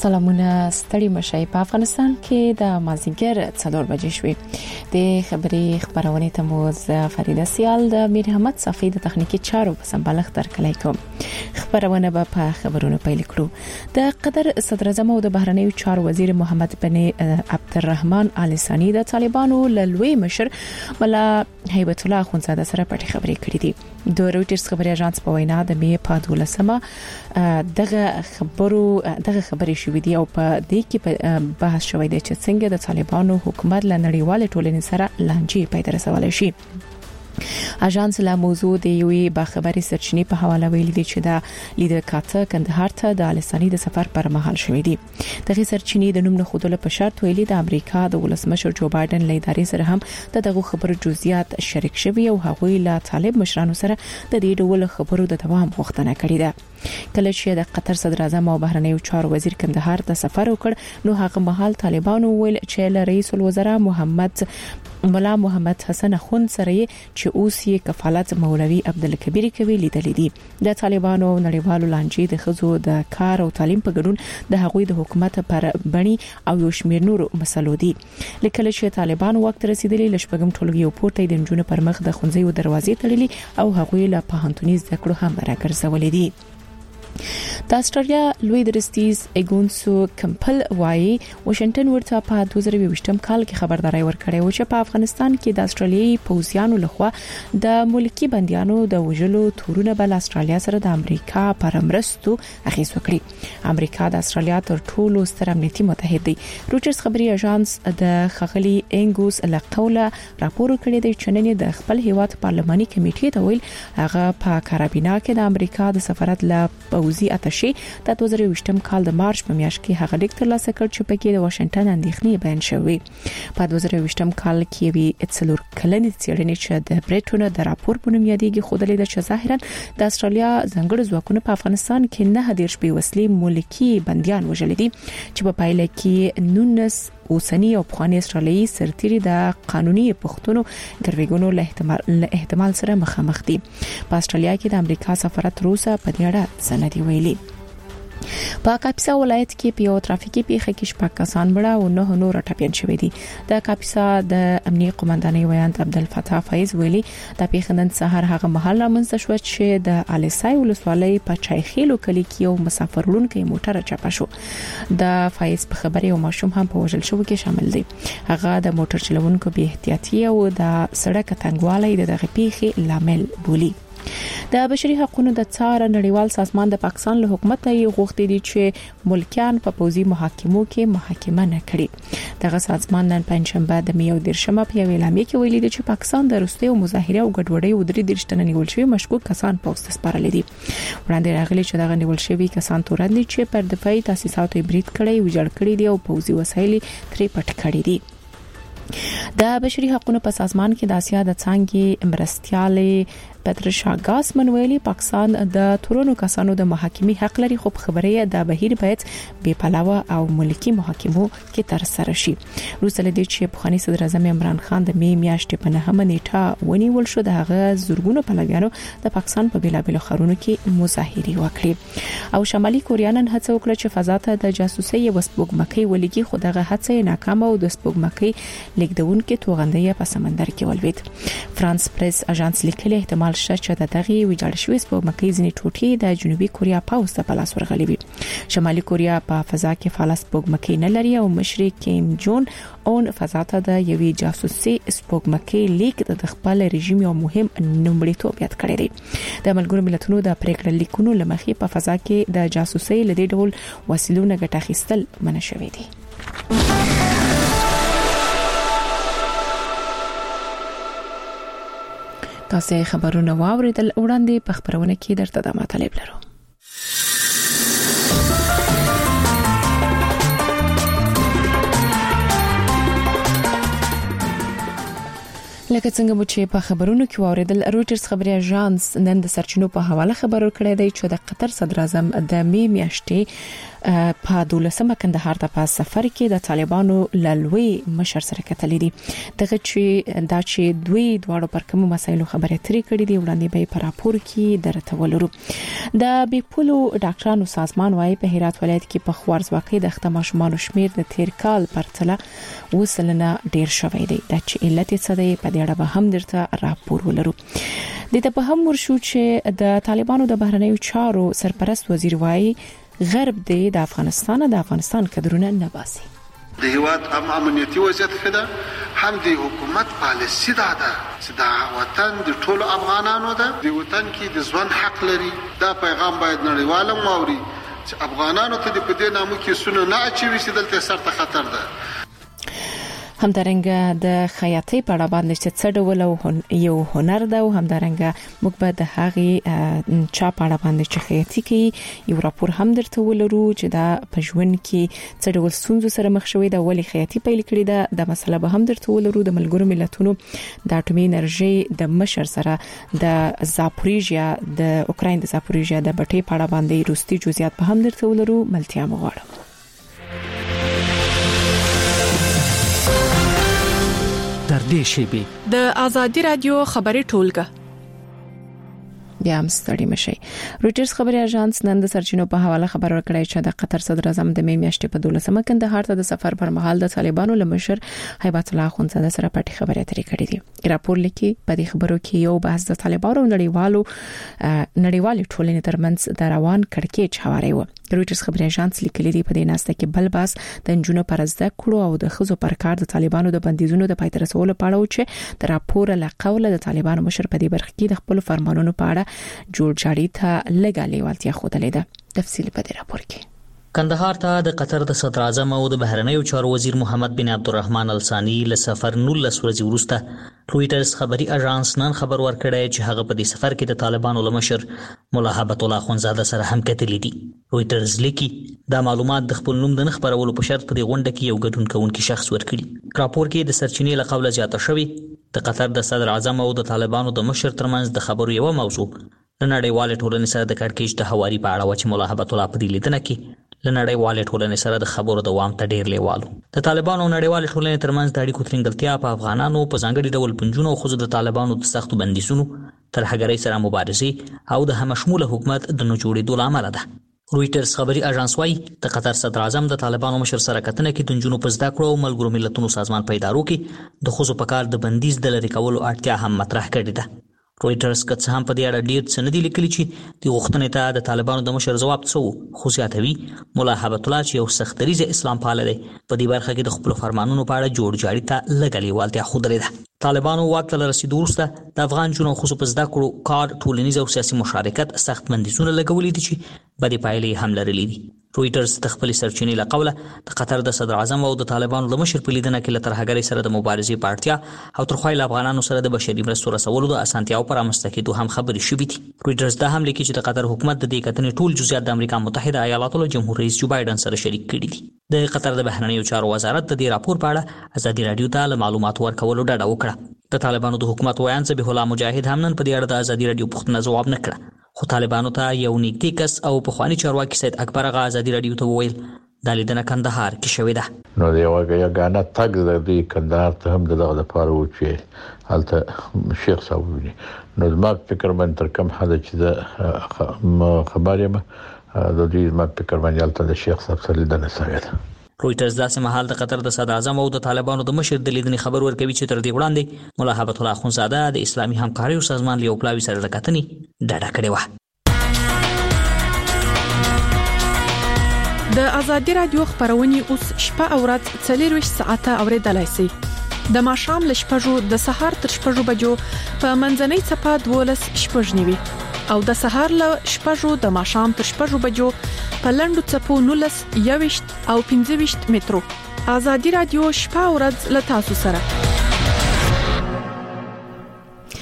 سلامونه ستړي مشي په افغانستان کې د مازیګر 4 بجې شوې د خبرونه ته مو فریده سیال د میر احمد صفی د تخنیکی چارو په سمبالښت درکلای کوم. خبرونه په خبرونو پیل کړو. د قطر صدر اعظم او د بهرنیو چارو وزیر محمد بن عبدالرحمن آل ثانی د طالبانو لوی مشر ملا هیبت الله خونزاده سره پټي خبرې کړې دي. د رويټرز خبري اژانس په وینا د می په 12مه دغه خبرې شوې دي او په دې کې بحث شوی دی چې څنګه د طالبانو حکومت له نړیوال ټولنې سره لانجې پیدا رسولای شي. اژانس لا موضوع د یوې باخبري سرچینې په حواله ویلي دی چې د لیدر کاته کندهار ته د آلسانی د سفر پر مهال شوې دي. دغه سرچینې د نوم نه خودله په شرط ویلي د امریکا د ولسمشر جو بایدن له ادارې سره هم دغه خبرو جزئیات شریک شوي او هغوی له طالب مشرانو سره د دې ډول خبرو د دوام غوښتنه کړې ده. کله چې د قطر صدر اعظم او بهرنیو چارو وزیر کندهار ته سفر وکړ نو هغه مهال طالبانو ویل چې له رئیس الوزرا مولا محمد حسن اخوند سره چې اوس یې کفالت مولوی عبدالکبیر کوي لیدل دي. د طالبانو نړیوالو لانجې د خزو د کار او تعلیم په ګډون د هغوی د حکومت پر بڼي او یو شمیر نور مسلو دي. لکه چې طالبان وخت رسیدلی لشبګم ټولګي او پورته د جنونو پر مخ د خونځي دروازې تړلي او هغوی له پوهنتوني زده کړو هم راګرځولې دي. د استرالیا لوی درستیز ایګونسو کمپل وايي واشنگټن ورته په 2020م کال کې خبرداري ورکړې و چې په افغانستان کې د استرالیایي پوځیانو لخوا د ملکی بنديانو د وژلو تورونه بل استرالیا سره د امریکا پر مرستو اخیس وکړي. امریکا د استرالیا تر ټولو ستر امنیتي متحد دی. رويټرز خبري اژانس د خغلی انګوس لقوله راپور کړی دی چې نن د خپل هیواد پارلماني کمیټې ته ویل هغه په کارابینا کې د امریکا د سفارت له پوځي اتشي د 2020م کال د مارچ په میاشت کې هغه لیک ترلاسه کړ چې پکې د واشنگټن اندېښنې بیان شوې. په 2020م کال کې وی اتسلور کلنې څېړنې چې د بریټون د راپور په نوم یادېږي خو د لیدل چې ظاهرا د استرالیا ځنګړو ځواکونو په افغانستان کې نه هدیر شپې وسلې ملکی بنديان وژل دي چې په پایله کې 19 اوسنی او پخوانی استرالیایي سرتیري د قانوني پښتونو ګرویګونو له احتمال سره مخامخ دي. په استرالیا کې د امریکا سفارت روسا په دې اړه سندي ویلي. په کاپیسا ولایت کې په یو ترافیکي پیښه کې شپږ کسان مړه او 9 نور ټپيان شوي دي. د کاپیسا د امنیه قومندانۍ ویاند عبدالفتاح فایز ویلي د پیښه نن سهار هغه محل رامنځته شو چې د الیسای ولسوالۍ په چایخیلو کلی کې یو مسافر لونکي موټر چپه شو. د فایز په خبره یو ماشوم هم په وژل شو کې شامل دی. هغه د موټر چلوونکو بې احتیاطي او د سړک تنګوالي دغه پیښې لامل بولی. د بشري حقوقو د څار نړیوال سازمان د پاکستان له حکومت یې غوښتي دي چې ملکیان په پوزي محاکمو کې محاکمه نه کړي. دغه سازمان نن پنځشنبه د میو درشمه په اعلامیه کې ویلي دی چې پاکستان د روسي او مظاهره او ګډوډۍ او درې درشتنه نیول شوی مشکوک کسان پوسټ سپارل دي. وړاندې راغلي چې دغه نیول شوی کسان تورن دي چې پر دفاعي تاسیساتو برید کړي ویجاړ کړي دي او پوزي وسایل ترې پټ کړي دي. د بشري حقوقو په سازمان کې د اسیا د څنګه مرستيالي پترشا ګاس منویلی پاکستان د تورونو کسانو د محاکمې حق لري خو خبره د بهیر باید بے پلاوه او ملکی محاکمو کې تر سره شي. روسل دي چې پخوانی صدر اعظم عمران خان د می میاشتې په 9 نیټه ونیول شو د هغه زورګونو پلویانو د پاکستان په بیلابل خارونو کې مظاهره وکړي او شمالي کوریا نن هڅه وکړه چې فضا ته د جاسوسي وسپوږمکۍ ولګي خو دغه هڅه ناکامه او د سپوږمکۍ لیکدون کې توغندې په سمندر کې ولوید. فرانس پریس اژانس لیکلي احتمال شته چې د دغه ویجاړ شوی سپوږمکۍ ځنې ټوټې د جنوبي کوریا پاوس ته په لاس ورغلي وي. شمالي کوریا په فضا کې فعال سپوږمکۍ نه لري او مشري کیم جون اون فضا ته د یوې جاسوسي سپوږمکۍ لیک د خپل رژیم یو مهم نومړیتوب یاد کړی دی. د ملګرو ملتونو د پریکړه لیکونو لمخې په فضا کې د جاسوسي لدې ډول وسیلو نه ګټه اخیستل منع شوی دی. تاسو خبرونه واوریدل وړاندې په خبرونه کې درته د مطلب لرو. لکه څنګه مو چې په خبرونو کې واوریدل، رويټرز خبري اژانس نن د سرچینو په حواله خبر ورکړی دی چې د قطر صدر اعظم د می میاشتې په 12مه کندهار ته په سفر کې د طالبانو لالوي مشر سره کتلې دي. دغه چې دوی دواړو پر کوم مسایلو خبرې اترې کړې دي وړاندې به په راپور کې درته ولرو. د بیپولو ډاکټرانو سازمان وايي په هرات ولایت کې په خوارزواکۍ د ختماشمانو شمیر د تیر کال پرتله وسلنه ډیر شوی دی. د چې علت څه دی په دې اړه به هم درته راپور ولرو. د ته په هم ورشو چې د طالبانو د بهرنیو چارو سرپرست وزیر وايي غرب د افغانستان کډرونه نه باسي. د هیواد امنیتي وضعیت خدا هم د حکومت پالیسی دا چې دا وطن د ټولو افغانانو ده، د وطن کې د ژوند حق لري. دا پیغام باید نړیوال واوري چې افغانانو ته د پدې نامو کې سونه نه اچوي چې دلته سره خطر ده. همدارنګه د خیاطۍ په اړه باندې چې څه ډول یو هنر ده او همدارنګه موږ به د هغه چا په اړه باندې چې خیاطۍ کوي یو راپور هم درته ولرو چې دا په ژوند کې څه ډول ستونزو سره مخ شوی دا ولی خیاطۍ پیل کړی ده. د مسله به هم درته ولرو. د ملګرو ملتونو د اټومي انرژي د مشر سره د زاپوریژیا د اوکراین د زاپوریژیا د بټۍ په اړه باندې روستي جزئیات به هم درته ولرو. ملتیا مغواړم. در دې شیبه د ازادي رادیو خبري ټولګه بیا هم ستړي مشي. رويټرز خبري اژانس نن د سرچینو په حواله خبر ورکړی چې د قطر صدر اعظم د می میاشتې په 12مه کندهار ته د سفر پر مهال د طالبانو لمشر هیبت الله اخوندزاده سره پټي خبرې اترې کړې دي. راپور لیکي په دې خبرو کې یو بحث د طالبانو نړیوالو ټولنې ترمنځ د روان کړکېچ حواله و. رويټرز خبري اژانس لیکلي دی په دې ناسته کې بل باس د جنونو پر زده کړو او د خزو پر کار د طالبانو د بندیزونو د پای ته رسولو په اړه چې د راپور له قوله د طالبانو مشر په دې برخه کې د خپل فرمانونو په اړه جوړجاړي ته لګالي والتیا خودلې ده. تفصیل په دې راپور کې. کندهار ته د قطر د صدر اعظم او د بهرنیو چارو وزیر محمد بن عبدالرحمن الثاني له سفر 19 ورځې وروسته رويټرز خبري اژانس نن خبر ورکړی چې هغه په دې سفر کې د طالبانو لمشر مولا هیبت الله اخوندزاده سره هم کتلې دي. رويټرز لیکي دا معلومات د خپل نوم د نه خبرولو په شرط په دې غونډه کې یو ګډون کوونکی شخص ورکړي. راپور کې د سرچینې له قوله زیاته شوی د قطر د صدر اعظم او د طالبانو د مشر ترمنځ د خبرو یو موضوع لنړیوال ټولنې سره د کړکېچ د حواري په اړه و چې مولا هیبت الله په دې لیدنه کې لنړیوال ټولنې سره د خبرو دوام ته ډیر لیوالو. د طالبانو نړیوال ټولنې ترمنځ د اړیکو ترنګلتیا په افغانانو په ځانګړي ډول پنځونو خو د طالبانو د سختو بندیزونو ترهګرۍ سره مبارزه او د همشموله حکومت د نه جوړېدو لامل ده. رويټرز خبري اژانس وايي د قطر صدر اعظم د طالبانو مشر سره کتنه کې د جنونو په زده کړو او ملګرو ملتونو سازمان په ادارو کې د خزو په کار د بندیز د لری کولو اړتیا هم مطرح کړې ده. رويټرز که څه هم په دې اړه ډیر څه نه دي لیکلي چې د غوښتنې ته د طالبانو د مشر جواب څه خو زیاتوي مولا هیبت الله چې یو سختریزه اسلام پاله دی په دې برخه کې د خپل فرمانونو په اړه جوړجاړي ته لګلې والتیا خودلې ده. طالبانو واک ته رسیدو وروسته د افغان جنونو خصوص په زده کړو کار ټولنیز او سیاسي مشارکت سخت بندیزونه لګولې دي چې بدې پایلې هم لرلې دي. رويټرز د خپل سرچینې له قوله د قطر د صدر اعظم او د طالبانو د مشر په لیدنه کې له ترهګرۍ سره د مبارزې په اړتیا او ترخوایل افغانانو سره د بشري مرستو رسولو د اسانتیاو پر رامنځته کېدو هم خبرې شوې دي. رويټرز دا هم لیکي چې د قطر حکومت د دې کتنې ټول جزئیات د امریکا متحده ایالاتو له جمهور رئیس جو بایدن سره شریک کړي دي. د قطر د بهرنیو چارو وزارت د دې راپور په اړه ازادي رادیو ته معلومات ورکولو ډاډ وکړه. د طالبانو د حکومت وایي ذبیح الله مجاهد هم نن په دې اړه د ازادي رادیو پوښتنه جواب نه کړه. خو طالبانو ته یو نږدې کس او پخوانی چارواکي سید اکبر غا ازادي رادیو ته وویل د لیدنه کندهار کې شوې ده. نو یو غاڼه تګ د دې کندهار ته هم دغه لپاره و چې حالت شیخ صاحب ویني. نو ما فکر من تر کوم حد چې د خبرې ما د دې ما فکر من یالته د شیخ صاحب سره لیدنه شوې ده. رويټرز داسې مهال د قطر د صدر اعظم او د طالبانو د مشر د لیدنې خبر ورکوي چې تر دې وړاندې مولا هیبت الله اخوندزاده د اسلامي همکاریو سازمان له پلاوي سره د کتنې ډاډه کړې و. د ازادي رادیو خبرونه اوس شپه او ورځ 24 ساعته اوریدلای شئ. د ماښام ل شپږو د سهار تر شپږو بجو په منځنۍ صفه 12:09 او د سهار ل شپږو د ماښام تر شپږو بجو په لندو صفو 19 21 او 15 مترو. ازادي رادیو شپه او ورځ ل تاسو سره.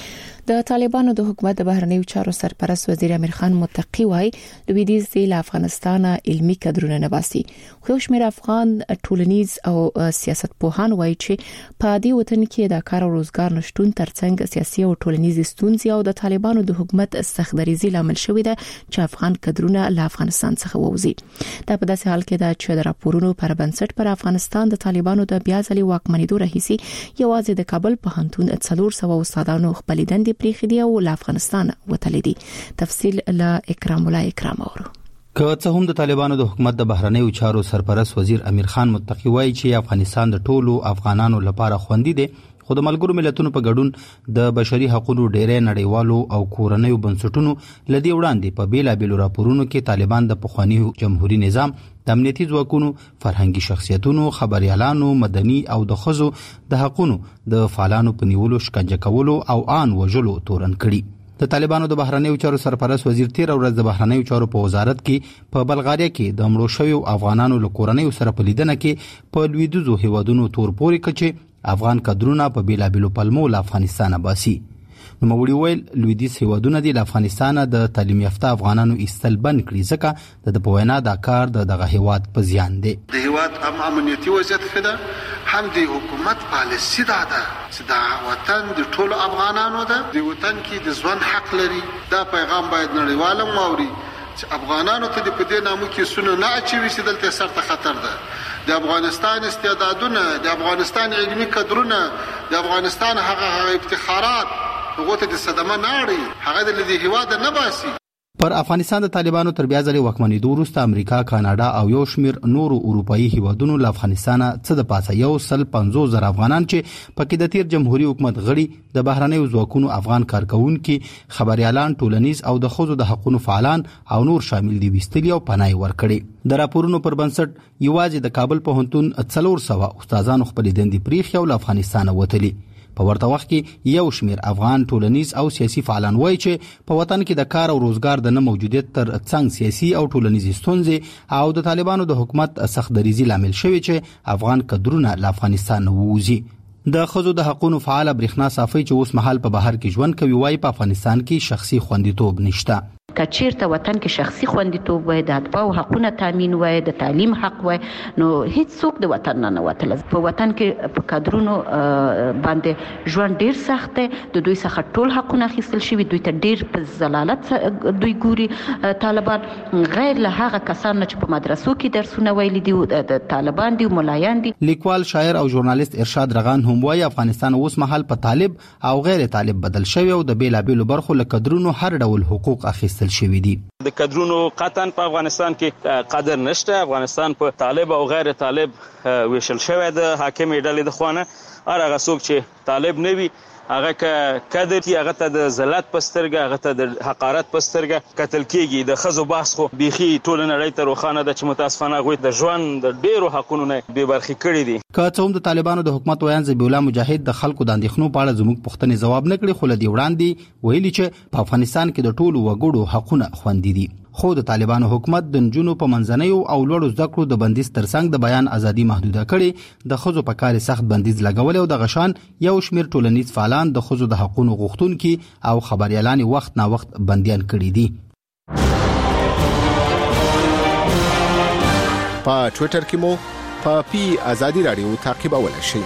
د طالبانو د حکومت د بهرنیو چارو سرپرست وزیر امیر خان متقی وایي لویدیځ د افغانستان علمي کادرونه نه باسي. خو شمېر افغان ټولنیز او سیاستپوهان وایي چې په دې وطن کې د کار او روزګار نشټون ترڅنګ سیاسي او ټولنیز ستونزې او د طالبانو د حکومت سختدریزي لامل شوې ده چې افغان کادرونه له افغانستان څخه ووزي. دا په داسې حال کې ده چې د راپورونو پر بنسټ پر افغانستان د طالبانو د بیا ځلې واکمنېدو راهیسي یوازې د کابل پوهنتون 400 استادانو خپل دندې پریخي دی او له افغانستان وتلي دي. تفصیل له اکرام الله اکرام اورو. که څه هم د طالبانو د حکومت د بهرنیو چارو سرپرست وزیر امیر خان متقی وایي چې افغانستان د ټولو افغانانو لپاره خوندي دی، خو د ملګرو ملتونو په ګډون د بشري حقوقو ډېرې نړیوالو او کورنیو بنسټونو لدی وړاندې په بیلابېلو راپورونو کې طالبان د پخوانی جمهوریت نظام د امنیتي ځواکونو، فرهنګي شخصیتونو، خبريالانو، مدني او د ښځو د حقوقو د فعالانو په نیولو، شکنجه کولو او آن وژلو تورن کړي. د طالبانو د بهرنیو چارو سرپرست وزیر 13 ورځ د بهرنیو چارو په وزارت کې په بلغاریا کې د مړو شویو افغانانو له کورنیو سره په لیدنه کې په لویدیځو هیوادونو تور پورې کچې افغان کادرونه په بیلابېلو پلمو له افغانستان باسي. نو موږ ویل لویدیځ هیوادونه د افغانستان د تعلیم یافته افغانانو ایستل بند کړي ځکه د پوینا د کار دغه هیواد په زیان دی. د هیواد امنیتي وضعیت خده هم د حکومت پالیسی ده چې دا وطن د ټولو افغانانو ده، د وطن کې د ژوند حق لري. دا پیغام باید نړیوال واوري چې افغانانو ته د پدې نامو کې سونه نه اچوي چې دلته سرته خطر ده. د افغانستان استعدادونه، د افغانستان علمي کادرونه، د افغانستان هغه افتخارات هغه ته د صدمه ناړي هغه د دې هیواد نه باسي. پر افغانستان د طالبانو تر بیا ځلې واکمنېدو وروسته امریکا، کاناډا او یو شمېر نورو اروپאי هیوادونو له افغانستان څخه د پاسه 150,000 افغانان چې پکې د تیر جمهوریت حکومت غړي، د بهرنیو ځواکونو افغان کارکونکو، خبريالان، ټولنیز او د ښځو د حقوقو فعالان او نور شامل دي وستلی او پناه ورکړي. د راپورونو پر بنسټ یوازې د کابل پوهنتون 400 استادانو خپل دندې پریخي او له افغانستان وتلي. په ورته وخت کې یو شمېر افغان ټولنیز او سیاسي فعالان وایي چې په وطن کې د کار او روزګار د نه موجودیت تر څنګ سیاسي او ټولنیز ستونزې او د طالبانو د حکومت سختدریزي لامل شوی چې افغان کادرونه له افغانستان ووزي. د ښځو د حقوقو فعال برېښنا صافي چې اوس مهال په بهر کې ژوند کوي وایي په افغانستان کې شخصي خوندیتوب نشته. کچیرته وطن کې شخصي خوندیتوب وای، د اتباعو حقوقونه تامین وای، د تعلیم حق وای، نو هیڅ څوک د وطن نه وتل. په وطن کې په کادرونو باندې ژوند ډیر سخت دی، د دوی څخه ټول حقوقونه اخیستل شوي، دوی ته ډیر په ضلالت دوی ګوري طالبان، غیر له هغه کسان چې په مدرسو کې درسونه ویلي دي د طالبان دي، ملایان دي. لیکوال، شاعر او ژورنالیست ارشاد رغان هم وایي افغانستان اوس مهال په طالب او غیر طالب بدل شوی او د بیلابېلو برخو له کادرونو هر ډول حقوق اخیستل شوی دي. د کادرونو قطعا په افغانستان کې قدر نشته. افغانستان په طالب او غیر طالب ویشل شوی د حاکمې ډلې د خوانه. هغه څوک چې طالب نه وي هغه کادر کی هغه ته د ذلت پسترګه، هغه ته د حقارت پسترګه قتل کیږي. د خزو باس خو بيخي ټول نړۍ ته روخانه د چې متاسفانه غوي د ژوند د ډیرو حقونو نه بے برخي کړی دي. که څه هم د طالبانو د حکومت ویان ذبیح الله مجاهد د خلکو د اندېښنو په اړه زموږ پوښتنې ځواب نه کړي، خو لدی وړاندې ویلي چې په افغانستان کې د ټولو وګړو حقونه خوندي دي. خو د طالبانو حکومت د نجونو په منځنیو او لوړو زده کړو د بندیز ترڅنګ د بیان ازادي محدوده کړي، د ښځو په کار سخت بندیز لګول او د غشان یو شمېر ټولنیز فعالان د ښځو د حقوقو غوښتونکي او خبريالان وخت نا وخت بنديان کړي دي. په ټوئیټر کې مو په پی ازادي رادیو تعقیبولای شئ.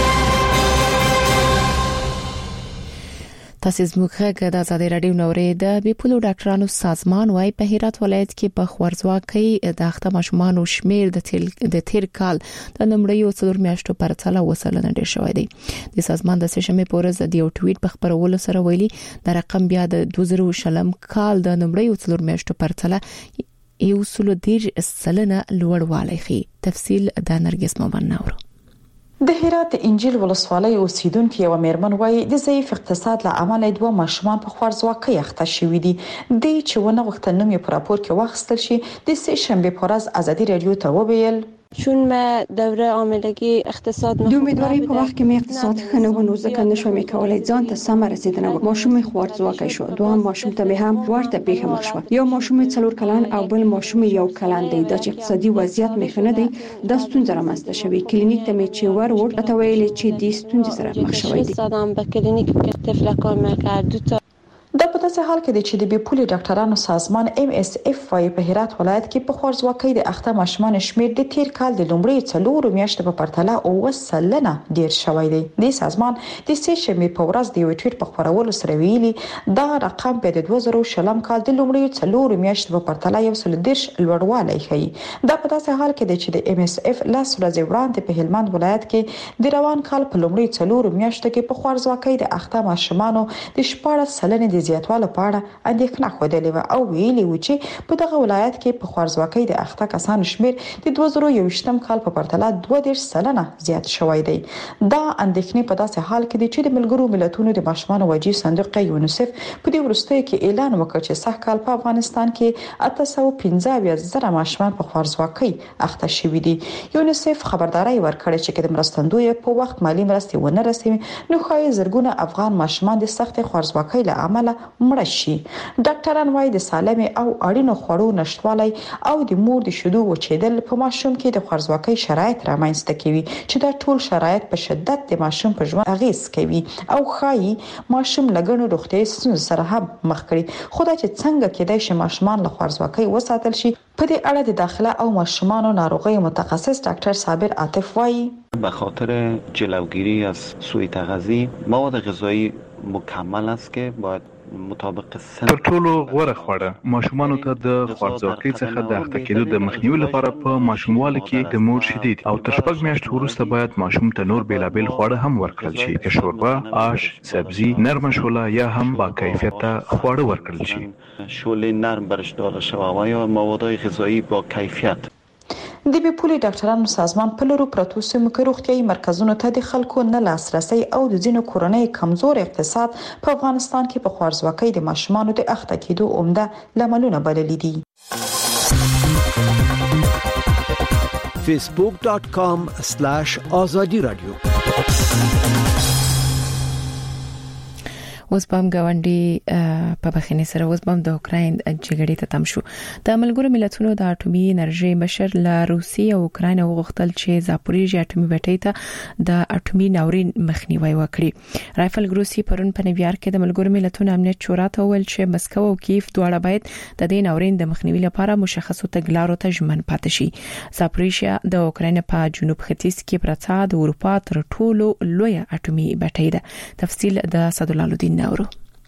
تاسو زموږ غږ د ازادي رادیو نورې د بیپولو ډاکټرانو سازمان وايي په هرات ولایت کې په خوارځواکۍ د اخته ماشومان شمیر د تیر کال د نمړیو 4 میاشتو پر تله وسلنه ډیر شوی دی. د سازمان د سشنبه په ورځ د یو ټویټ په خبرولو سره ویلي د رقم بیا د 2020 کال د نمړیو 4 میاشتو پر تله یو سلو دیر سلنه لوړوالی خي. تفصیل د نرګس مومن نورو. د هرات انجیل ولسوالۍ اوسیدونکو یو میرمن وایي د ضعیف اقتصاد له امله دوه ماشومان په خوارځواکۍ اخته شوي دي. د چونه وخت نوم یې په راپور کې واخیستل شي. د سه شنبه په ورځ ازادي رادیو ته وویل چون ما دوره عاملگی اقتصاد د امیدوارۍ په وخت کې مې اقتصاد ښه نه و، نو ځکه نشوم کولای ځان ته سم رسیدنه وکړم. ماشوم مې خوارځواکی شو، دوهم ماشوم ته مې هم ورته پیښه مخ شوه. یو ماشوم 4 کلن او بل ماشوم 1 کلن دی. دا چې اقتصادي وضعیت مې ښه نه دی، دا ستونزه رامنځته شوې. کلینیک ته مې چې ورور راته ویلي چې دې ستونزې سره مخ شوی دی. زدم به کلینیک که طفلکان میکرد 2 دا په داسې حال کې چې د بیپولي ډاکټرانو سازمان MSF وايي په هرات ولایت کې په خوارځواکۍ د اخته ماشومان شمیر د تیر کال د لومړۍ 4 میاشتو په پرتله 9% ډیر شوی دی. د سازمان د سې شنبې په ورځ د یو ټویټ په خبرولو سره ویلي دا رقم په 2020 کال د لومړۍ 4 میاشتو په پرتله 110 لوړوالی ښيي. دا په داسې حال کې چې د MSF لاس ورځې وړاندې په هلمند ولایت کې د روان کال په لومړۍ 4 میاشتو کې په خوارځواکۍ د اخته ماشومانو د 14% زیاتوالی په اړه اندېښنه خوده او ویلي و چې په دغه ولایت کې په خوارځواکۍ د اخته کسانو شمیر د 2021 کال په پرتله 12% زیات شوی دی. دا اندېښنې په داسې حال کې دي چې د ملګرو ملتونو د ماشومان وجې صندوق یونیسف په دې وروستیو کې اعلان وکړ چې سږ کال په افغانستان کې 815,000 ماشومان په خوارځواکۍ اخته شوي دي. یونیسف خبرداري ورکړه چې د مرستندوی په وخت مالی مرستې ونه رسوي نو ښایي زرګونه افغان ماشومان د سخت خوارځواکۍ له امله مړ شي. ډاکټران وايي د سالم او اړینو خوړو نشټوالی او د مور د شیدو وچېدل په ماشوم کې د خوارځواکۍ شرایط رامنځته کوي چې دا ټول شرایط په شدت د ماشوم په ژوند اغیز کوي او ښایي ماشوم لګنو روغتیايي ستونزو سره هم مخ کړي. خو دا چې څنګه کېدای شي ماشومان له خوارځواکۍ وساتل شي په دې اړه د داخله او ماشومانو ناروغي متخصص ډاکټر صابر عاطف وايي به خاطر جلوگیری از سوء تغذیه مواد غذایی مکمل است که باید مطابق سن تر ټولو غوره خواړه ماشومانو ته د خوارځواکۍ څخه د اخته کېدو د مخنیوي لپاره په ماشوموالي کې د مور شیدې او تر 6 میاشتو وروسته باید ماشوم ته نور بیلابیل خواړه هم ورکړل شي، چې شوربه، آش، سبزی، نرم شوله یا هم با کیفیت خواړه ورکړل شي. شوله نرم برش داده شود و یا مواد غذایی با کیفیت. د بیپولي ډاکټرانو سازمان په لورو پروتو سیمو کې روغتيایي مرکزونو ته د خلکو نه لاسرسي او د ځینو کورنۍ کمزور اقتصاد په افغانستان کې په خوارځواکۍ د ماشومانو د اخته کېدو عمده لاملونه بللي دي. facebook.com/azadi radio اوس بام غونډي په بخښنې سره اوس بام د اوکراین جګړې ته تم شو. د ملګرو ملتونو د اټومي انرژي مشر له روسیې او اوکراین وغوښتل چې زاپوریژیا اټومي بټۍ ته د اټومي ناورین مخنیوي وکړي. رایفل ګروسی پرون په نیویارک کې د ملګرو ملتونو امنیت شورا ته ویل چې مسکو او کیف دواړه باید د دې ناورین د مخنیوي لپاره مشخصو تګلارو ته ژمن پاتې شي. زاپوریژیا د اوکراین په جنوب ختیځ کې پرتا د اروپا تر ټولو لوی اټومي بټۍ ده. تفصیل د صدالله الدین نورو.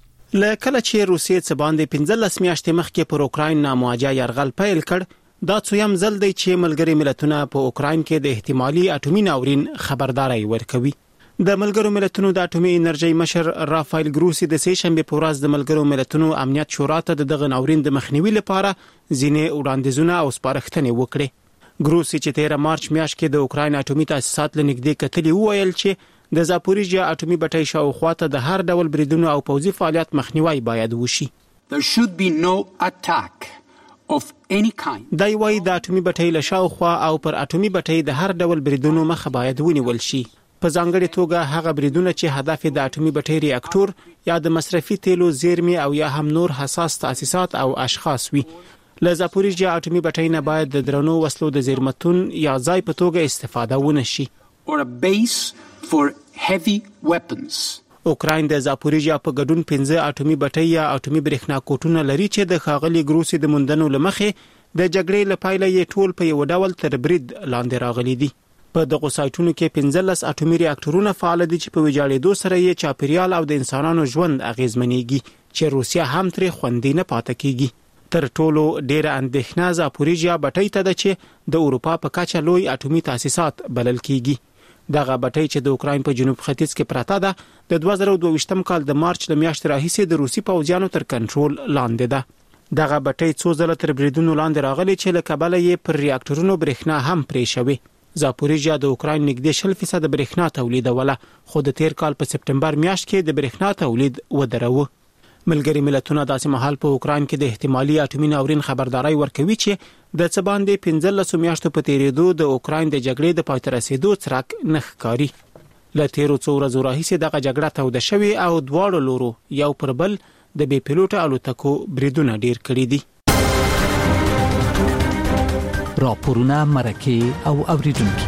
لکه چې روسیې څخه باندې 15 میاشتې مخکې پر اوکراین نامواجه يرغل پیل کړ، دا څویم ځل دی چې ملګري ملتونه په اوکراین کې د احتمالي اټومي ناورین خبرداري ورکوي. د ملګرو ملتونو د اټومي انرژي مشر رافایل ګروسی د سې شنبه په ورځ د ملګرو ملتونو امنیت شورا ته دغه ناورین د مخنیوي لپاره ځینې وړاندیزونه او سپارښتنې وکړې. ګروسی چې 13 مارچ میاشت کې د اوکراین اټومي تاسیسات لنګدې کتلې وویل چې د زاپوریژیا اټومي بټۍ شاوخوا ته د هر ډول بریدونو او پوځي فعالیت مخنیوي باید وشي. There should be no attack of any kind. دای وای د اټومي بټۍ له شاوخوا او پر اټومي بټۍ د هر ډول بریدونو مخه باید ونیول شي. په ځانګړي توګه هغه بریدونه چې هدف د اټومي بټۍ ریاکټور یا د مصرفي تیلو زیرمې او یا هم نور حساس تاسیسات او اشخاص وي. له زاپوریژیا اټومي بټۍ نه باید د درنو وسلو د زیرمتون یا ځای په توګه استفاده ونه شي. Or a base for heavy weapons. اوکراین د زاپوریژیا په ګډون 15 اټومي بټۍ یا اټومي برېښنا کوټونه لري چې د ښاغلي ګروسی د موندنو لمخې د جګړې لپاره یې ټول په یو ډول تر برید لاندې راغلي دي. په دغه سایټونو کې 15 اټومي ریاکټورونه فعال دي چې په ویجاړېدو سره یې چاپیریال او د انسانانو ژوند اغیزمنېږي چې روسیا هم ترې خوندې نه پاتې کیږي. تر ټولو ډېر اندېښنه زاپوریژیا بټۍ ته ده چې د اروپا په کچه لوی اټومي تاسیسات بلل کیږي. دغه بټۍ چې د اوکراین په جنوب ختیځ کې پراته ده د 2022 کال د مارچ ل میاشتې راهیسې د روسي پوځیانو تر کنټرول لاندې ده. دغه بټۍ څو ځله تر بریدونو لاندې راغلي چې له کبله یې پر ریاکټورونو برېښنا هم پرې شوې. زاپوریژیا د اوکراین نږدې 40% برېښنا تولیدوله، خو د تیر کال په سپټمبر میاشت کې د برېښنا تولید ودروه. ملګری ملتونه داسې مهال په اوکران کې د احتمالي اټومي ناورین خبرداري ورکوي چې د څه باندې 15 میاشتو په تیریدو د اوکران د جګړې د پای ته رسیدو څرک نه ښکاري. له تیرو څو ورځو راهیسې دغه جګړه توده شوې او دواړو لورو یو پر بل د بې پیلوټه الوتکو بریدونه ډیر کړي دي. راپورونه مرکه او اوریدونکو.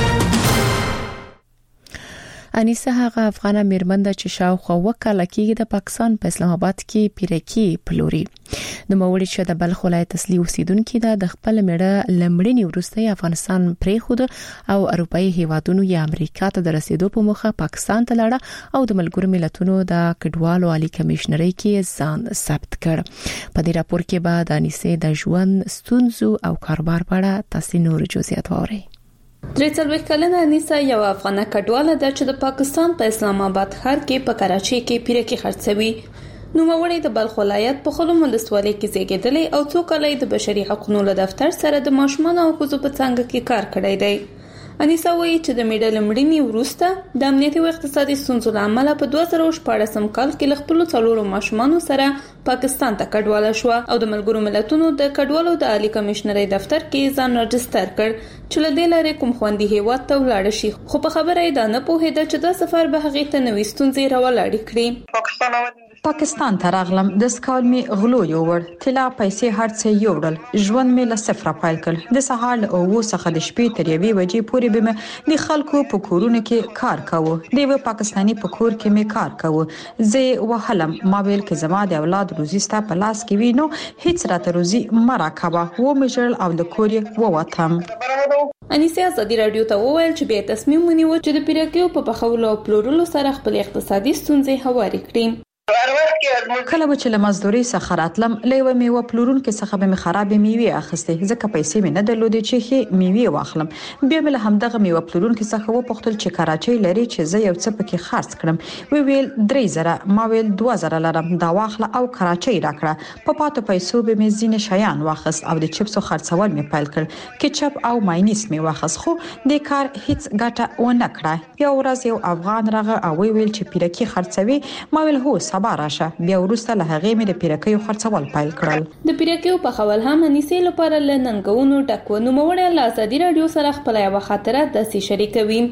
انیسه هغه افغانه میرمن ده چې شاوخوا وکاله کې د پاکستان په اسلام آباد کې پیرکی پلوري. د موړي چې د بلخ ولایت اصلي اوسیدونکو د خپل میړه لمړنی ورسته افغانستان پریخود او اروپאי هیوادونو یا امریکا ته د رسیدو په مخه پاکستان ته لاړه او د ملګرو ملتونو د کډوالو عالی کمشنري کې ځان ثبت کړ. په دې راپور کې به د انیسه د ژوند ستونزو او کاروبار په اړه تاسو نور جزئیات واورئ. 43 کلنه انیسه یو افغانه کډواله ده چې د پاکستان په اسلام آباد ښار کې په کراچۍ کې پیرکی خرڅوي. نوموړی د بلخ ولایت په خلوم ولسوالۍ کې زیږیدلی او څو کال د بشري حقوقو له دفتر سره د ماشومان او ښځو په څنګه کې کار کړی دی. انیسه وایي چې د میډل مړینې وروسته د امنیتي او اقتصادي ستونزو له امله په 2014 کال کې له خپل څلورو ماشومانو سره پاکستان ته کډواله شو او د ملګرو ملتونو د کډوالو د عالی کمشنري دفتر کې ځان رجستر کړ چې له دې لارې کوم خوندي هیواد ته ولاړ شي. خو په خبره یې دا نه پوهېده چې دا سفر به هغې ته نوې ستونزې راولاړې کړي. پاکستان ته راغلم د سکال می غلو یوړ طلا پیسې هرڅه یوړل ژوند می له صفر پایل کړ. د سهار او څخه د شپې تر 1 بجې پورې به مې د خلکو په کورونو کې کار کاوه. دیو پاکستانی په کور کې می کار کاوه. زه وهلم ما ویل کې زما د اولاد روزي ستا په لاس کې وینو هیڅ راته روزي مراکبه و مجرل او د کورې ووتم. انیسه ازادي رادیو ته وویل چې به تصمیم ونیو چې د پیرکیو په پخولو او پلورلو سره خپل اقتصادي ستونزې هواري کړي. کله چې له مزدوري څخه راتلم لیوه میوه پلورونکو څخه به خراب میوه اخیسته ځکه پیسې مې نه درلودې چې هي میوه واخلم. بیا مې همدغه میوه پلورونکو څخه وپوښتل چې کراچۍ لري چې زه یو څه پکې خرڅ کړم. ویل 3000 ما ویل 2000 لرم دا واخله او کراچۍ راکړه. په پاتو پیسو به مې زینه شیان واخص او د چپسو خرڅول مې پیل کړ. کیچپ او ماینیز مې واخص خو د کار هیڅ ګټه و نه کړه. یو ورځ یو افغان راغی او ویل چې پیرکی خرڅوي. ما ویل هو سبا راشه. بیا ورسته له هغه مې د پیرکیو خرڅول پیل کړل. د پیرکیو په خول هم انیسه لپاره لننګونو ټکو نوموړی له ازادي رادیو سره خپل یو خاطره د شریکوي.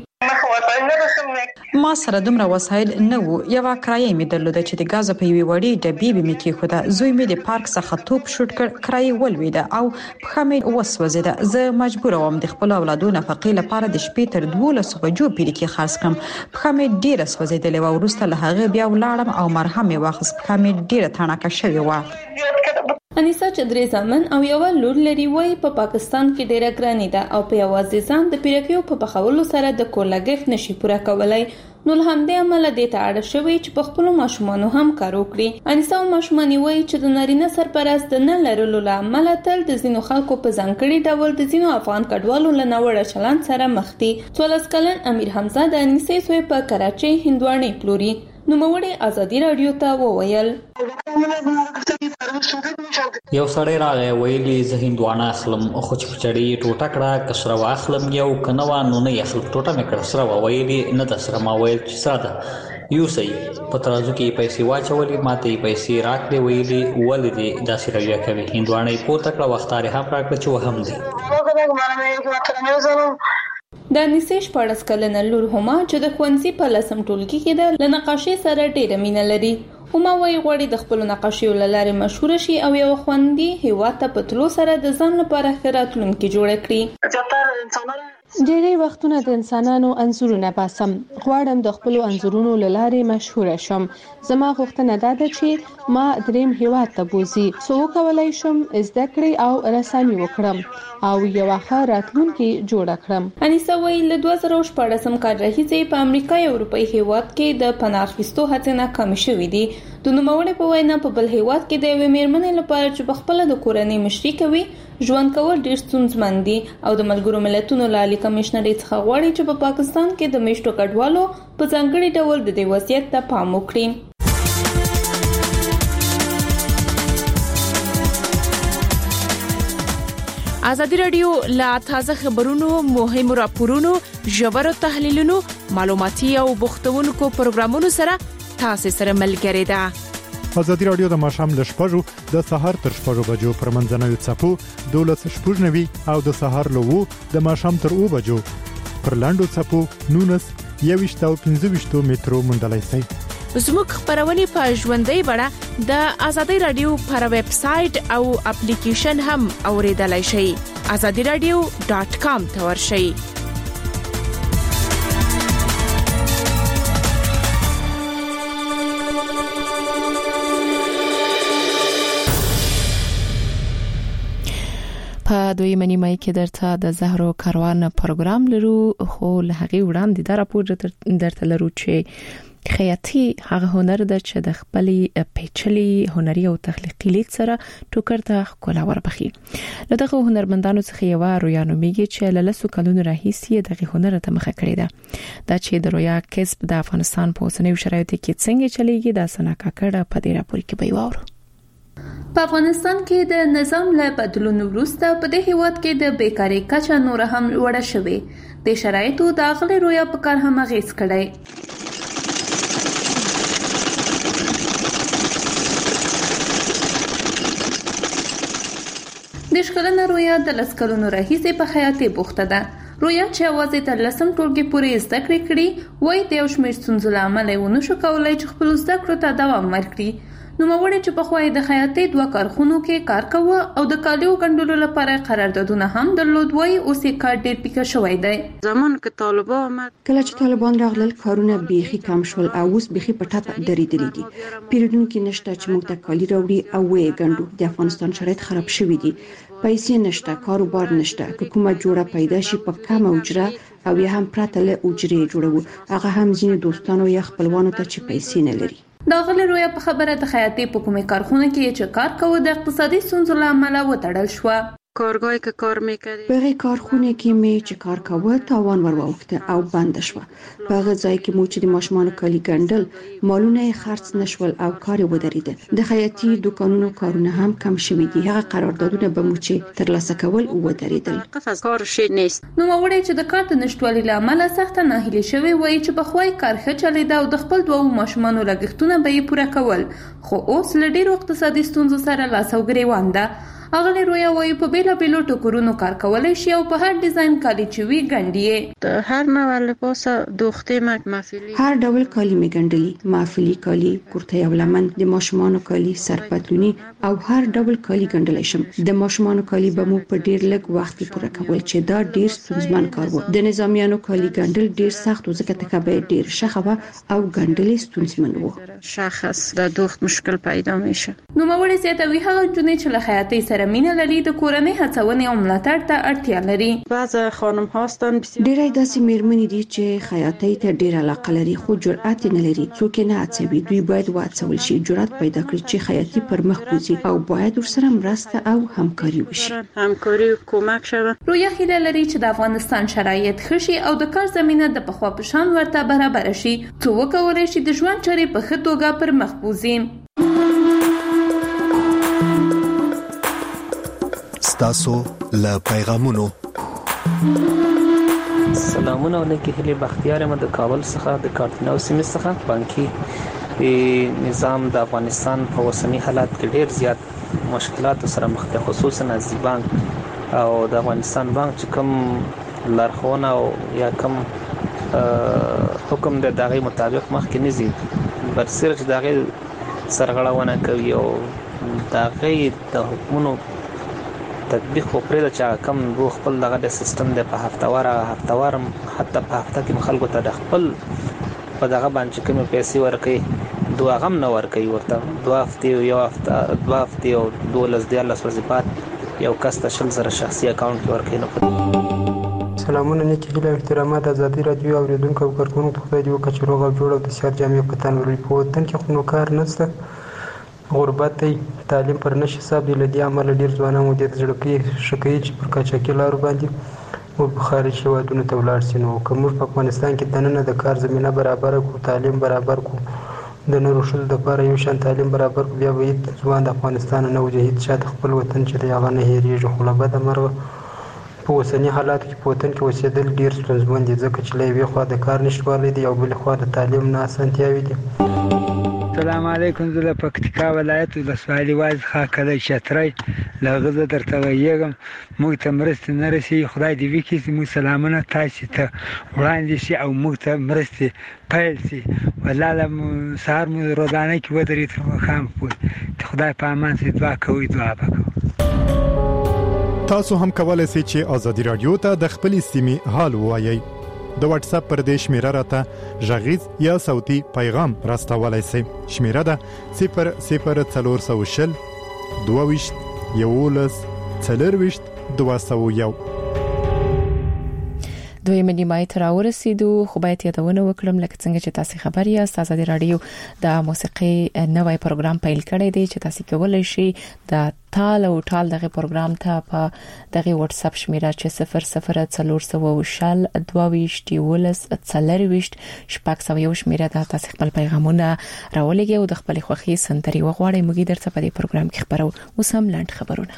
ما سره دومره وسایل نه وو. یو کرایه مې درلوده چې د غاز په یوې وړې ډبې به مې کېښوده. زوی مې د پارک څخه توپ شوټ کړ. کرایه ولویده او پښه مې وسوځیده. زه مجبور وم د خپل اولادو نفقې لپاره د شپې تر 12 بجو پیرکی خرڅ کړم. پښه مې ډیره سوځیدلې و. ورسته له هغه بیا ولاړم او مرهم مې واخیست. پښه مې ډیره تڼاکه شوې و. انیسه چې درې زامن او یو لور لري وای په پاکستان کې ډیره ګرانی ده او په یوازې ځان د پیرکیو په بخولو سره د کور لګښت نشي پوره کولای. نو همدې عمل د ته اړ شوی چې په خپل ماشومانو هم کار وکړي. انیسه ماشومان وای چې د نارینه سرپرست نه لرلو لامل تل د زینو خلکو په ځانګړي ډول د زینو افغان کډوالو لنوړه چلن سره مخ دي. 14 کلن امیر حمزه د انیسه سوی په کراچۍ هندوانه پلوري. نو موږ ازادي رادیو ته وویل یو سړی راغی ویلي زه هندوانه اخلم خو چې پچړی ټوټه کړه کسره واخلم یو کنه نو نه یخل ټوټه مې کړ سره ویلي نه د سره ما ویل چې ساده یو سي په ترازو کې پیسې واچولې ماته پیسې راکړې ویلي ولې داسې رویه کوي. هندوانه پورته کړه وختاره هم راکړه چې وهم دي. د انیسه 14 کلنه لور هما چې د خوانسي په لسم ټولګي کې ده له نقاشي سره ډېره مینه لري. هما وايي غوړي د خپل نقاشي لاره مشهور شي او یو خوندي هیواد ته په تلو سره د ځان لپاره خیراتلونکي جوړ کړي. ډېری وختونه د انسانانو انځورونه باسم. غواړم د خپل انځورونو لاره مشهور شم. زما غوښتنه ده چې ما دریم هیواد ته بوزي سو کولای شم زده کړې او رسامي وکړم او یو ښه راتلونکي جوړ کړم. انیسه وايي له 2014 کال راهیسې په امریکا او اروپאי هیواد کې د پناه اخیستو هڅې ناکامې شوې دي. د نوموړي په وینا په بل هیواد کې د یوې میرمنې لپاره چې په خپل د کورنۍ مشري کوي ژوند کول ډیر ستونزمن دي او د ملګرو ملتونو لالي کمشنري څخه غواړي چې په پاکستان کې د میشتو کډوالو په ځانګړي ډول د دې وضعیت ته پام وکړي. ازادي رادیو لا تازه خبرونو مهم راپورونو ژور تحلیلونو معلوماتي او بوختونکو پروګرامونو سره تاسو سره ملګری ده. ازادي رادیو د ماښام ل 6:00 د سهار تر 6:00 بجو پر منځنوي څپو 12:90 او د سهار له 2 د ماښام تر 2 بجو پر لاندو څپو 19 او 15 مترو مندلای سي. زموږ خبرونه په ژوندۍ بڼه د ازادي رادیو پر ویب سټ او اپلیکیشن هم اوریدلای شئ. azadiradio.com ته ورشئ. په دویمه نیمه کې درته د زهرو کاروان پروګرام لرو، خو له هغه وړاندې دا راپور درته لرو چې خیاطي هغه هنر ده چې د خپلې پیچلي هنري او تخلیقي لید سره ټوکر ته ښکلا وربخي. له دغه هنرمندانو څخه یو رویا نومیږي چې له لسو کلونو راهیسې دغه هنر ته مخه کړې ده. دا چې د رویا کسب د افغانستان په اوسنیو شرایطو کې څنګه چلیږي دا سنا کاکړه په دې راپور کې بیاورو. په افغانستان کې د نظام له بدلون وروسته په دې هیواد کې د بیکاری کچه نور هم لوړه شوې. د شرایطو د اغلې رویا په کار هم غیس کړي. د شکلنه رویا د لسکلونو راهیسې په خیاطي بوخته ده. رویا چې اوازې تر لسم ټولګي پورې زده کړې کړي وای د یو شمېر ستونزو له امله ونه شو کولای چې خپل زده کړو ته دوام ورکړي. نوموړی چې په خوای د خیاطي 2 کارخونو کې کار کوي او د کالیو ګندلو لپاره قراردادونه هم درلود، وای اوس یې کار ډېر پیکه شوی دی. زمان کې طالبان آمد، کله چې طالبان راغلل کارونه بیخي کم شول او اوس بیخي په ټاپه درېدلې دي. پیرودونکو نشته چې موږ ته کالی راوړي او وې ګندو. د افغانستان شرایط خراب شوی دي، پیسې نشته، کاروبار نشته. حکومت جوړه پیدا شي په کم اجره او یا هم پراته له اجرې جوړو، هغه هم ځینې دوستانو یا خپلوانو ته چې پیسې نه لري. دا غل رویا په خبره د خیاطي په کومه کارخونه کې چې کار کوي د اقتصادي ستونزو له امله وتړل شو. کارگاهی که کار میکردی به کارخونه کې می چې کار کوه تاوان ورواوخته او بند شو. په هغه ځای کې مو چې د ماشومان کالی ګندل مالونه خرڅ نشول او کار ودرېد. د خیاطي دکانونو کارونه هم کم شوي دي. هغه قراردادونه به مو چې ترلاسه کول ودرېدل. کار شي نیست. نو وړي چې د کار د نشټوالي له امله سخت ناهیلي شوی وای چې په خوای کار ښه چلیدا او د خپل دوه ماشومانو لګښتونه به یې پوره کول، خو اوس له ډیرو اقتصادي ستونزو سره لاس او ګریوان ده. اغلی رویا وای په بیلا بیلو ټکرونو کار کولای شي او په هر ډیزاین کالی چوي ګنډي. د هر نوع لباس دوخته محفلی هر ډول کالی می ګنډلی، محفلی کالی، کورته او لمن، د ماشومانو کالی، سرپتلونی او هر ډول کالی ګنډلای شم. د ماشومانو کالی به مو په ډیر لږ وخت کې پوره کول چې دا ډیر ستونزمن کار و. د نظامیانو کالی ګنډل ډیر سخت و ځکه تکبه ډیر شخه او ګنډل ستونزمن و. شخص د دوخت مشکل پیدا میشه. نو موري زیاتوي هغه جنې چې له حیاتي مینه لري د کورنۍ هڅونې او ملاتړ ته اړتیا لري. بعض خانم هاستن ډېرې داسې میرمنې دي چې خیاطۍ ته ډېر علاقه لري خو جرأت نه لري. څوک نه هڅوي. دوی باید وهڅول شي، جرأت پیدا کړي چې خیاطي پر مخ وځي او باید ورسره مرسته او همکاري وشي. همکاري او کومک شوه. رویا هیله لري چې د افغانستان شرایط ښه شي او د کار زمينه د پخوا په شان ورته برابر شي، څو وکولای شي د ژوند چارې په ښه توګه پر مخ وځي. تاسو له پیغامونو سلامونه علیکم. هلي بختیار یم د کابل څخه د کارتنو سیمې څخه. بانکي نظام د افغانستان په اوسنی حالات کې ډیر زیات مشکلات سره مخ ده، خصوصا از بانک او د افغانستان بانک چې کوم لارښوونه او یا کوم حکم د دغه مطابق مخ کې نزي برسره چې دغه سرغړونه کوي او دغه د حکومتونو تطبیق خو پرې د چا کم رو خپل دغه د سیستم د په هفتوارم حتی په هفته کې خلکو ته د خپل په دغه باندې کوم پیسې ورکړي دوه غم نه ورکړي ورته 2 هفته یو هفته 2 هفته او 12 ورځې بعد یو کس ته 10000 شخصي اکاونټ کې ورکړي. نه سلامونه نیکی هیله احترامات ازادي رادیو اوریدونکو او کارکونکو خدای دې وکړي چې روغ او جوړ او د صحت جامع په تن وري. په وطن کې خو نو کار نشته، غربت دی، تعلیم پر نشي حساب دی. لدی عمل ډیر ځوانان مو د ځړکې شکایي چې پر کاچاکي لارو باندې او خارج هیوادونو ته ولاړ شي. نو کوم په افغانستان کې دننه د کار زمينه برابر کو، تعلیم برابر کو، د نورو شل د لپاره یو شان تعلیم برابر کو، بیا به ځوان د افغانستان نه وجهید شاته خپل وطن چې دی هغه نه هېریږي. خو له بده مرغه په اوسنی حالاتو کې په وطن کې اوسېدل ډیر ستونزمن دي ځکه چې له یوې خوا د کار نشټوالی دی او بلې خوا د تعلیم نه اسانتیاوې دي. السلام علیکم. زه د پکتیکا ولایت ولسوالۍ واز خاکله چترۍ لغزه درته ویږم. موږ ته مرستې نه رسي. خدای دې وکړي چې موږ سلامونه تاسو ته وړاندې شي او موږ ته مرستې پیل شي. والله سهار مو روزانه کې ودرې تر ماښام پورې. خدای په امان سي. دعا کوي، دعا وکړو. تاسو هم کولای شئ چې آزادي رادیو ته د خپلې سیمې حال ووایئ. د واتس اپ پر دې شمیره راته غږیز یا صوتي پیغام راستولای شئ. شمیره ده 00420 22 11 40 201. دویمه نیمه تر ورسېدو. خو باید یادونه وکړم لکه څنګه چې تاسو خبر یاست آزادي رادیو د موسیقي نوې پروګرام پیل کړی دی چې تاسو کولای شئ د تال او ټال دغه پروګرام ته په دغه واتس اپ شمیره چې 00420 22 11 40 شمیره ده تاسو خپل پیغامونه راولېږئ او د خپل خوښي سندري وغواړئ. موږ درته په دې پروګرام کې خبرو. اوس هم لاند خبرونه.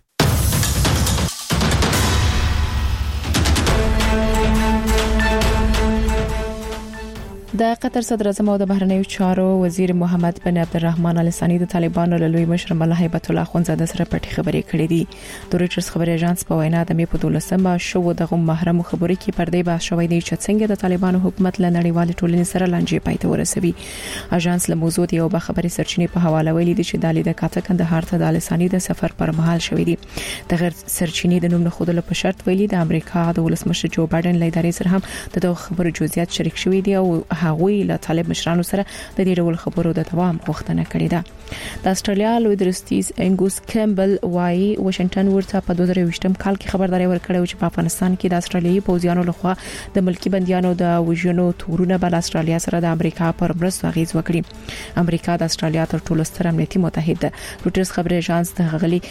د قطر صدر اعظم او د بهرنیو چارو وزیر محمد بن عبدالرحمن ال ثانی د طالبانو له لوی مشر ملا هیبت الله اخوندزاده سره پټي خبرې کړې دي. د رويټرز خبري اژانس په وینا د مې په 12مه شو دغه محرم خبرې کې پردې بحث شوې دي چې څنګه د طالبانو حکومت له نړیوال ټولنې سره لانجې پاتې ورسوي. اژانس له موضوع یو به خبري سرچینې په حواله ویلي دي چې د لیدل کاته کندهار ته د ال ثانی د سفر پر مهال شوې دي. د غیر سرچینې د نوم خود له په شرط ویلي د امریکا د ولسمشر جو بایدن له ادارې سره هم د خبرو جزئیات شریک شوې دي او هغوی له طالب مشرانو سره د دې ډول خبرو د دوام غوښتنه کړې ده. د استرالیا لوی درستیز انګوس کیمبل وايي واشنگټن ورته په 2020م کال کې خبرداري ورکړې چې په افغانستان کې د استرالیایي پوځیانو لخوا د ملکی بنديانو د وژنو تورونه بل استرالیا سره د امریکا پر مرستو اغیز وکړي. امریکا د استرالیا تر ټولو ستر امنیتي متحد ده. روټرز خبري اژانس د غلي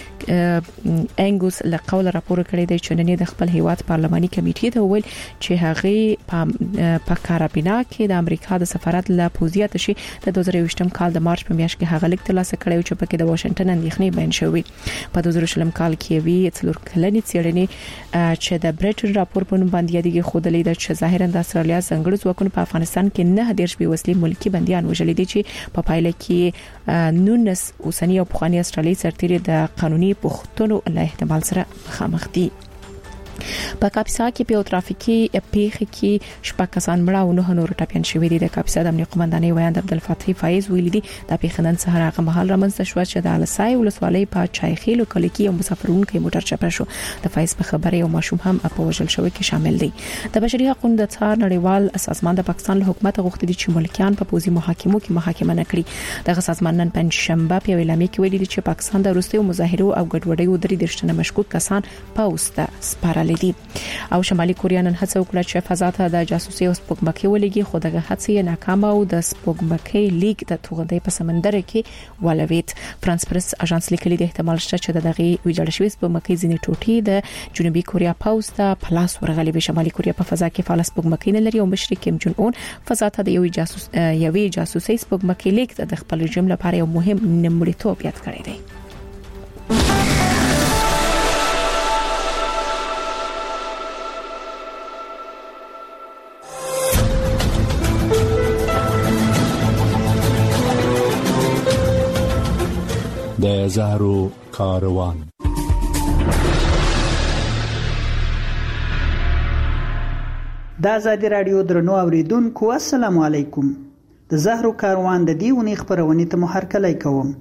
انګوس له قول راپور کړی دی چې نن د خپل هیواد پارلماني کمیټې ته ویل چې هغه په کارابینا کې د امریکا د سفارت له پوزیات شي د 2020م کال د مارچ په میاشت کې هغه لیک ترلاسه کړی چې پکې د واشنگټن اندېښنې بیان شوې. په 2020م کال کې وی څلور کلنې څېړنې چې د بریټن راپور په نوم باندې یادګي خودلې د چې ظاهرا د استرالیا څنګه ځواکونه په افغانستان کې نه د شپې وسلې ملکی بنديان وژلې دي چې په پایله کې نونس اوسنی او پخوانی استرالیایي سرتیري د قانوني پښتنو له احتمال سره مخامخ دي. په کاپیسا کې په ترافیکي پیښه کې شپږ کسان مړه او نه نور ټاپیان شوې دي. د کاپیسا د امنیت قومندانۍ ویاند عبدالفتاح فایز ویلي دي د پیښه نن سهار هغه مهال رامنځته شو چې د السای ولسوالۍ په چایخیلو کلی کې یو مسافرونکو موټر چپه شو. د فایز په خبره یو ماشوم هم په وژل شوی کې شامل دي. د بشري حقوقو د څار نړیوال سازمان د پاکستان له حکومت غوښتي دي چې ملکیان په پوزي محاکمو کې محاکمه نه کړي. دغه سازمان نن پنځشنبه په اعلامیه کې ویلي چې پاکستان د وروستیو مظاهرو او ګډوډیو درې درشتنه مشکوک کسان پوسټ سپارل دي. او شمالي کوریا نن هڅه وکړه چې فضا ته د جاسوسي او سپوږمکۍ ولېږي خو دغه هڅه ناکامه او د سپوږمکۍ لیک د توغندۍ په سمندر کې ولوید. فرانس پریس اژانس لیکلي د احتمال شته چې دغه ویجاړ شوی سپوږمکۍ ځینې ټوټې د جنوبي کوریا پوسټ په لاس ورغلي. به شمالي کوریا په فضا کې فعال سپوږمکۍ نه لري او مشر کیم جون اون فضا ته د یوې جاسوسي سپوږمکۍ لیک د خپل رژیم لپاره یو مهم نمړیتوب یاد کړی دی. د زهرو کاروان. د آزادي رادیو درنو اوریدونکو السلام علیکم. د زهرو کاروان د دې ونې خبرونه ته محرکلای کوم.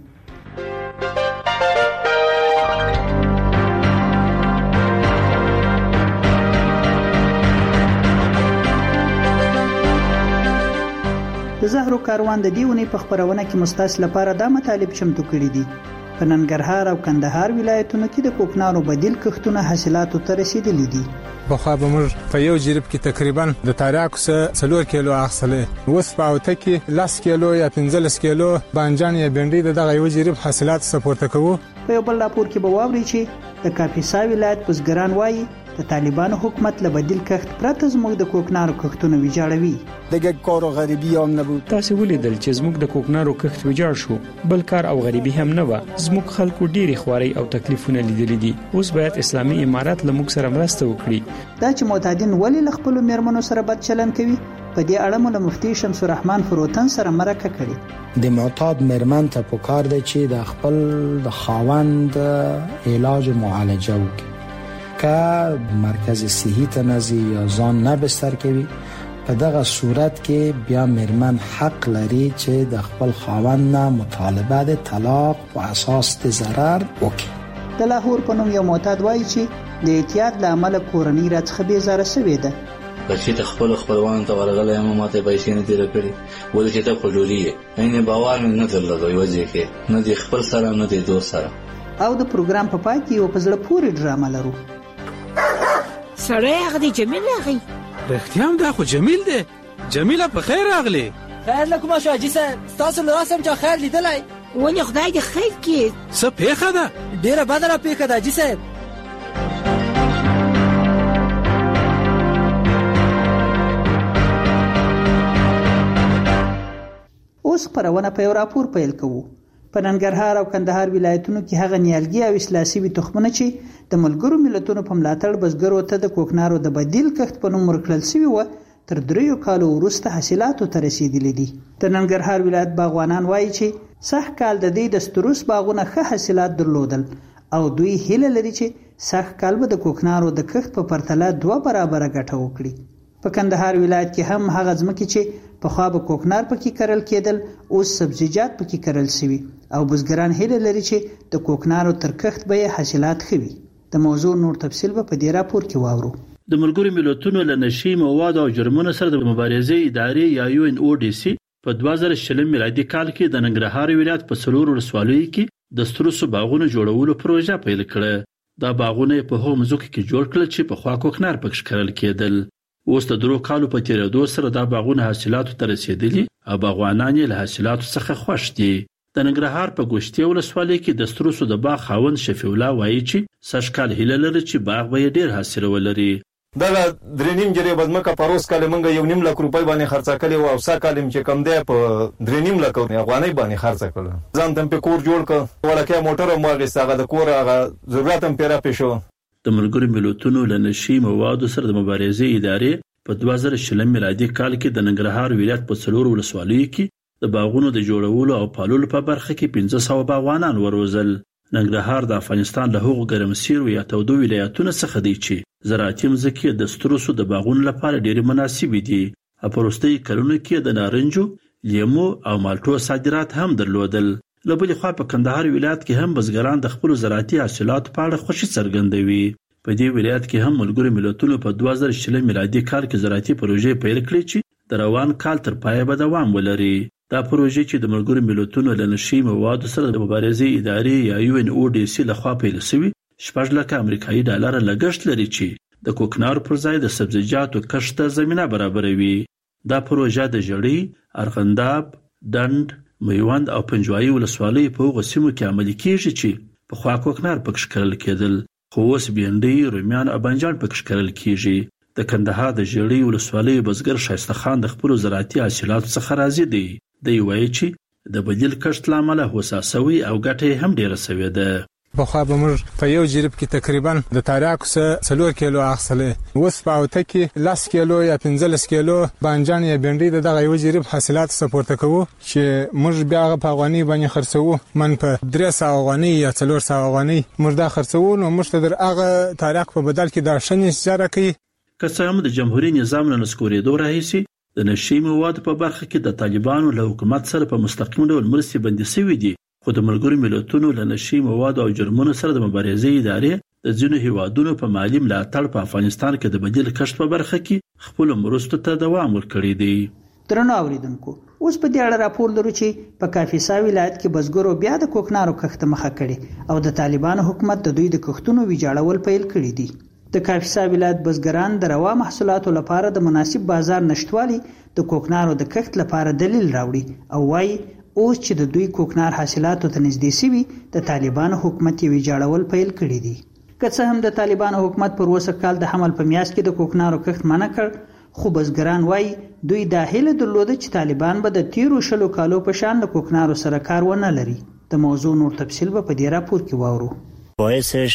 د زهرو کاروان د دیونی په خبرونه کې مستاس لپاره د مطالب چمتو کړي دي. په ننګرهار او کندهار ولایتونو کې د کوکنارو بدیل کښتونه حاصلاتو ته رسیدلي دي. بخوا به موږ په یو جریب کې تقریبا د تاریاکو څخه 4 کیلو اخیستلې. اوس په اوته کې 10 کیلو یا 15 کیلو بانجان یا بنډۍ دغه یو جریب حاصلات سپورته کوو. په یو بل راپور کې به واوري چې د کاپیسا ولایت بزګران وایي د طالبانو حکومت له بدیل کښت پرته زموږ د کوکنارو کښتونه ویجاړوي. دغه کار او غریبي هم نه بود. تاسو ولیدل چې زموږ د کوکنارو کښت ویجاړ شو. بل کار او غریبي هم نه و. زموږ خلکو ډېری خواري او تکلیفونه لیدلې دي. اوس باید اسلامي امارات له موږ سره مرسته وکړي. دا چې معتادین ولې له خپل میرمنو سره بد چلند کوي په دې اړه مو له مفتي شمس الرحمن فروتن سره مرکه کړې. د معتاد مرمن ته پکار دی چې د خپل د خاوند علاج او معالجه وکړي. که مرکز صحي ته نزي یا ځان نه بستر کوي، په دغه صورت کې بیا مرمن حق لري چې د خپل خاوند نه مطالبه د طلاق په اساس د ضرر وکړي. د لاهور په نوم یو معتاد وایي چې د اعتیاد له امله کورنۍ راڅخه بېزاره شوې ده. بچی ته خپلوانو ته ورغلی یم، ماته پیسې نه تېره کړې، ولې چې ته په ډولي یې. یعنې باور مې نه درلوده یوه ځای کې، نه د خپل سره نه د دوست سره. او د پروګرام په پای کې یو په زړه پورې ډرامه لرو. سړی هغه دی جمیل راغی. رښتیا هم دا خو جمیل دی. جمیله په خیر راغلی. خیر له کومه شو حاجي صاحب؟ ستاسو له راسه م چا خیر لیدلی؟ ولې خدای دې خیر کړي. څه پېښه ده؟ ډېره بده را پېښه ده حاجي صاحب. اوس خپرونه په یو راپور پیل کوو. په ننګرهار او کندهار ولایتونو کې هغه نیالګي او اصلاح شوي تخمونه چې د ملګرو ملتونو په ملاتړ بزګرو ته د کوکنارو د بدیل کښت په نوم ورکړل شوي وو، تر 3 کالو وروسته حاصلاتو ته رسیدلي دي. د ننګرهار ولایت باغوانان وایي چې سږ کال د دې د ستروس باغونه ښه حاصلات درلودل او دوی هیله لري چې سږ کال به د کوکنارو د کښت په پرتله 2 برابره ګټه وکړي. په کندهار ولایت کې هم هغه ځمکې چې پخوا به کوکنار پکې کرل کېدل اوس سبزیجات پکې کرل شوي او بزګران هیله لري چې د کوکنارو تر کښت به حاصلات ښه وي. د موضوع نور تفصیل به په دې راپور کې واورو. د ملګرو ملتونو له نشي مواد او جرمونو سره د مبارزې ادارې یا UNODC په 2020 میلادي کال کې د ننګرهار ولایت په 4 ولسوالیو کې د ستروسو باغونو جوړولو پروژه پیل کړه. دا باغونه په هغو ځمکو کې جوړ کړل چې پخوا کوکنار پکې کرل کېدل. اوس د 3 کالو په تیریدو سره دا باغونه حاصلاتو ته رسیدلي او باغوانان یې له حاصلاتو څخه خوښ دي. د ننګرهار په ګوشتي ولسوالۍ کې د ستروسو د باغ خاوند شفیع الله وایي چې سږ کال هیله لري چې باغ به ډیر حاصل ولري. دا 3.5 جری بدمکه پروس کال منګه 1.5 لک روپۍ باندې خرڅ کړي او سا کال چې کم دی په 3.5 لک افغانۍ باندې خرڅ کړل. ځان تم په کور جوړ ک ولکه موټر مو غیساغه د کور هغه ضرورت هم پیرا پېښو. د ملګرو ملتونو له نشي موادو سره د مبارزې ادارې په 2020 میلادي کال کې د ننګرهار ولایت په 4 ولسوالیو کې د باغونو د جوړولو او پالولو په برخه کې 1500 باغوانان وروزل. ننګرهار د افغانستان له هغو ګرمسیرو یا تودو ولایتونو څخه دی چې زراعتي ځمکې د ستروسو د باغونو لپاره ډېر مناسب دي. په وروستیو کلونو کې د نارنجو، لیمو او مالټو صادرات هم درلودل. له بلې خوا په کندهار ولایت کې هم بزګران د خپلو زراعتي حاصلاتو په اړه خوښي څرګندوي. په دې ولایت کې هم ملګرو ملتونو په 2020 میلادي کال کې زراعتي پروژې پیل کړې چې د روان کال تر پایه به دوام ولري. دا پروژې چې د ملګرو ملتونو له نشي موادو سره د مبارزې ادارې یا UNODC لخوا پیل شوي 6 لک امریکایي ډالر لګښت لري چې د کوکنار پر ځای د سبزیجاتو کښت ته زمینه برابروي. دا پروژه د ژړۍ، ارغنداب، ډنډ، میوند او پنجوایي ولسوالیو په هغو سیمو کې عملي کیږي چې پخوا کوکنار پکې کرل کېدل، خو اوس بینډۍ، رومیان او بانجان پکې کرل کیږي. د کندهار د ژړۍ ولسوالۍ بزګر شایسته خان د خپلو زراعتي حاصلاتو څخه راضي دی. دی وایي چې د بدیل کښت له امله هوسا سوي او ګټه یې هم ډیره سوې ده. پخوا به موږ په یو جریب کې تقریبا د تاریاکو څخه 4 کیلو اخیستلې، اوس په اوته کې 10 کیلو یا 15 کیلو بانجان یا بینډۍ دغه یو جریب حاصلات سپورته کوو چې موږ بیا په افغاني باندې خرڅوو. من په 300 افغاني یا 400 افغاني موږ دا خرڅوو، نو موږ ته هغه تاریاک په بدل کې دا شنې اجاره کوي. که څه هم د جمهوریت نظام له نسکورېدو راهیسې د نشي موادو په برخه کې د طالبانو له حکومت سره په مستقیم ډول مرستې بندي شوې دي، خو د ملګرو ملتونو له نشي موادو او جرمونو سره د مبارزې ادارې د ځینو هیوادونو په مالي ملاتړ په افغانستان کې د بدیل کښت په برخه کې خپل مرستو ته دوام ورکړی دی. درنو اوریدونکو، اوس په دې اړه راپور لرو چې په کافیسا ولایت کې بزګرو بیا د کوکنارو کښت مخه کړي او د طالبانو حکومت د دوی د کښتونو ویجاړول پیل کړي دي. د کافیسا ولایت بزګران د روا محصولاتو لپاره د مناسب بازار نشټوالي د کوکنارو د کښت لپاره دلیل راوړي او وايي اوس چې د دوی کوکنار حاصلاتو ته نږدې شوي د طالبانو حکومت یې ویجاړول پیل کړي دي. که څه هم د طالبانو حکومت پر اوسه کال د حمل په میاشت کې د کوکنارو کښت منع کړ، خو بزګران وايي دوی دا هیله درلوده چې طالبان به د تیرو 20 کالو په شان د کوکنارو سره کار ونه لري. د موضوع نور تفصیل به په دې راپور کې واورو. باعثش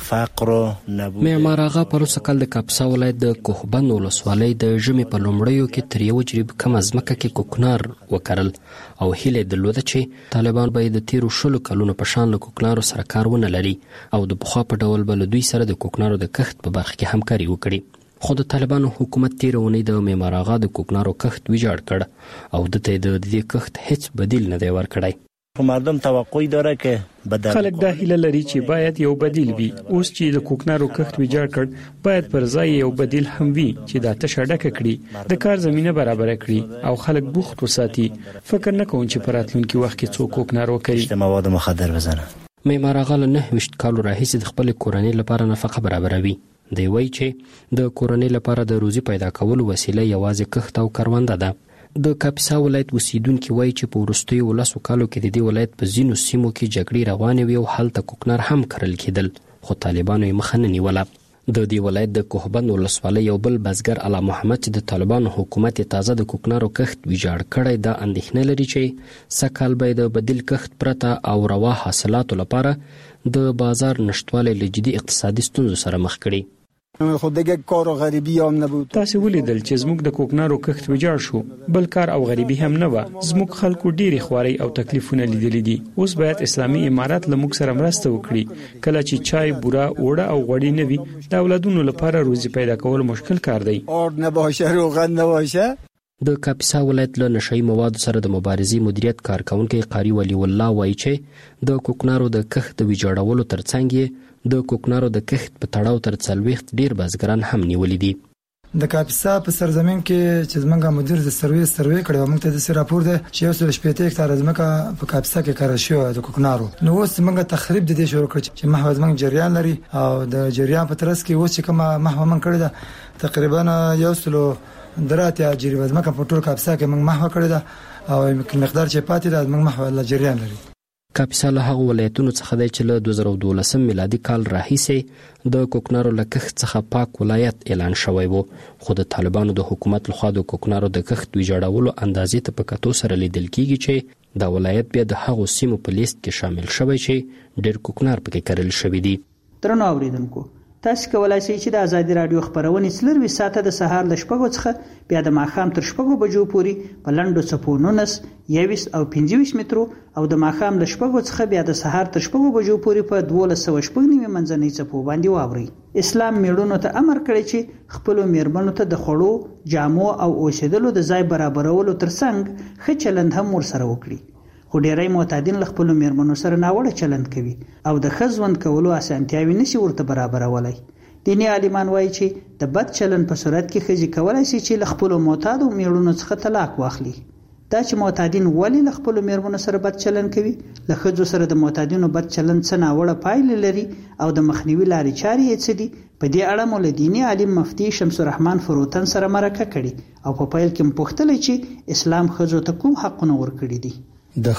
فقر و نبود. معمار آغا پروسه کال د کاپسا ولایت د کوهبند ولسوالۍ د ژمي په لومړیو کې تر یو جریب کم ځمکه کې کوکنار وکرل او هیله درلوده چې طالبان به د تیرو 10 کلونو په شان له کوکنارو سره کار ونه لري او د پخوا په ډول به له دوی سره د کوکنارو د کښت په برخه کې همکاري وکړي. خو د طالبانو حکومت تیرونی د معمار آغا د کوکنارو کښت ویجاړ کړ او د دې کښت هیڅ بدیل نه دی ورکړی. مردم توقع داره که بدل خلک دا هیله لري چې باید یو بدیل وي. اوس چې د کوکنارو کښت ویجاړ کړ باید پر ځای یو بدیل هم وي چې دا تشه ډکه کړي، د کار زمينه برابر کړي او خلک بوخت وساتي. فکر نه کوم چې په راتلونکي وخت کې څوک کوکنار وکړي مواد مخدر بزنه. معمار آغا له 9 کالو راهیسې د خپل کورنۍ لپاره نفقه برابروي. دی وایي چې د کورنۍ لپاره د روزي پیدا کولو وسیله یوازې کښت او کرونده ده. د کاپسا ولایت اوسیدونکو وایي چې په وروستیو 10 کالو کې د دې ولایت په ځینو سیمو کې جګړې روانې وي او هلته کوکنار هم کرل کېدل، خو طالبانو یې مخه نه نیوله. د دې ولایت د کوهبند ولسوالۍ یو بل بزګر علا محمد چې د طالبانو حکومت تازه د کوکنارو کښت ویجاړ کړی دا اندېښنه لري چې سکهال به د بدیل کښت پرته او روا حاصلاتو لپاره د بازار نشټوالی له جدي اقتصادي ستونزو سره مخ کړي. خود دیگه کار و غریبی هم نبود. تاسو ولیدل چې زموږ د کوکنارو کښت ویجاړ شو، بل کار او غریبی هم نه و. زموږ خلکو ډېری خواري او تکلیفونه لیدلې دي. اوس باید اسلامي امارات له موږ سره مرسته وکړي. کله چې چای، بوره، اوړه او غوړي نه وي د اولادونو لپاره روزي پیدا کول مشکل کار دی. اور نه باشه، روغن نه باشه. د کاپسا ولایت له نشئی موادو سره د مبارزې مدیریت کارکونکي قاری ولی الله وایي چې د کوکنارو د کښت د ویجاړولو ترڅنګ د کوکنارو د کښت په تړاو تر 40 ډیر بازګران هم نیولې دي. د کاپسا په سرزمین کې چې زمونږ مدیر د سروې کړو، موږ ته د راپور ده چې یو څل شپېته هکتار ځمکه په کاپسا کې کار شو د کوکنارو. نو اوس موږ تخریب د دې شروع کړ چې محو زمونږ جریان لري او د جریان په ترڅ کې اوس چې کومه محو من کړی ده تقریبا یو څل دراتیا جریان ځمکه په ټول کاپسا کې موږ محو کړی ده او مقدار چې پاتې ده موږ محو له جریان لري. کاپسا له هغه ولایتونو څخه دی چې له 2012 میلادي کال راهیسې د کوکنارو له کښت څخه پاک ولایت اعلان شوی و، خو د طالبانو د حکومت لخوا د کوکنارو د کښت ویجاړولو اندازې ته په کتو سره لیدل کیږي چې دا ولایت بیا د هغو سیمو په لیست کې شامل شوی چې ډېر کوکنار پکې کرل شوی دي. درنو اوریدونکو، تاسو کولای شئ چې د ازادي رادیو خبرونه سلروي ساعته د سهار ل 6 څخه بیا د ماښام تر 6 بجو پورې په لنډو څپو 19 21 او 25 مترو او د ماښام ل 6 څخه بیا د سهار تر 6 بجو پورې په 1290 منځنۍ څپو باندې واوري. اسلام میړونو ته امر کړی چې خپل میرمنو ته د خړو، جامو او اوسېدلو د ځای برابرولو ترڅنګ ښه چلند هم ورسره وکړي. خو ډیری معتادین له خپل میرمنو سره ناوړه چلند کوي او د ښځوند کولو اسانتیاوي نشي ورته برابرولای. دیني عالمان وایي چې د بد چلند په صورت کې ښځې کولای شي چې له خپل معتادو میرمنو څخه طلاق واخلي. دا چې معتادین ولې له خپل میرمنو سره بد چلند کوي، له ښځو سره د معتادینو بد چلند څه ناوړه پایلې لري او د مخنیوي لارې چارې یې څه دي، په دې اړه مو له دیني عالم مفتي شمس الرحمن فروتن سره مرکه کړې او په پیل کې مپوښتل چې اسلام ښځو ته کوم حقونه ورکړي دي. د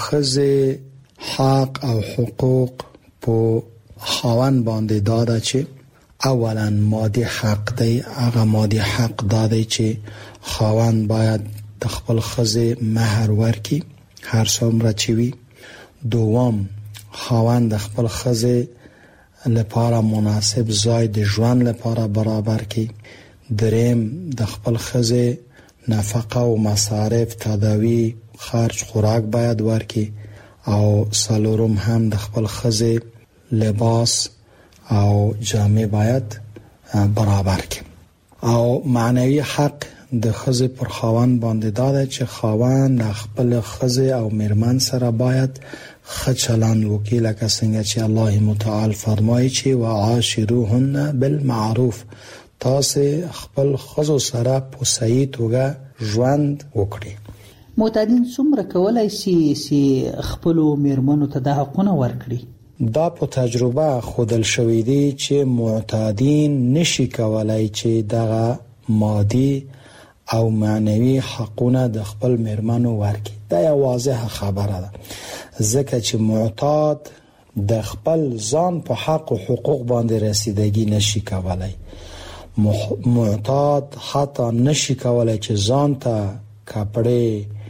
ښځې حق او حقوق په خاوند باندې داده چې اولا مادي حق دی. هغه مادي حق داده چې خاوند باید د خپل ښځې مهر ورکړي هر څومره چې وي. دوم، خاوند د خپل ښځې لپاره مناسب ځای د ژوند لپاره برابر کړي. دریم، د خپل ښځې نفقه او مصارف، تداوی، خرج، خوراک باید ورکړي. او څلورم هم د خپل ښځې لباس او جامې باید برابر کړي. او معنوي حق د ښځې پر خاوند باندې دا ده چې خاوند خپل ښځې او میرمن سره باید ښه چلند وکړي، لکه څنګه چې الله متعال فرمایي چې وعاشروهن بالمعروف، تاسو خپل ښځو سره په صحیح توګه ژوند وکړي. معتادین څومره کولای شي چې خپل میرمنو ته د حقوقونه ورکړي؟ دا په تجربه خودل شوی دی چې معتادین نشي کولای چې دغه مادي او معنوي حقونه د خپل میرمنو ورکړي. دا یو واضحه خبره ده، ځکه چې معتاد د خپل ځان په حق او حقوق باندې رسیدگی نشي کولای. معتاد حتی نشي کولای چې ځان ته کپڑے،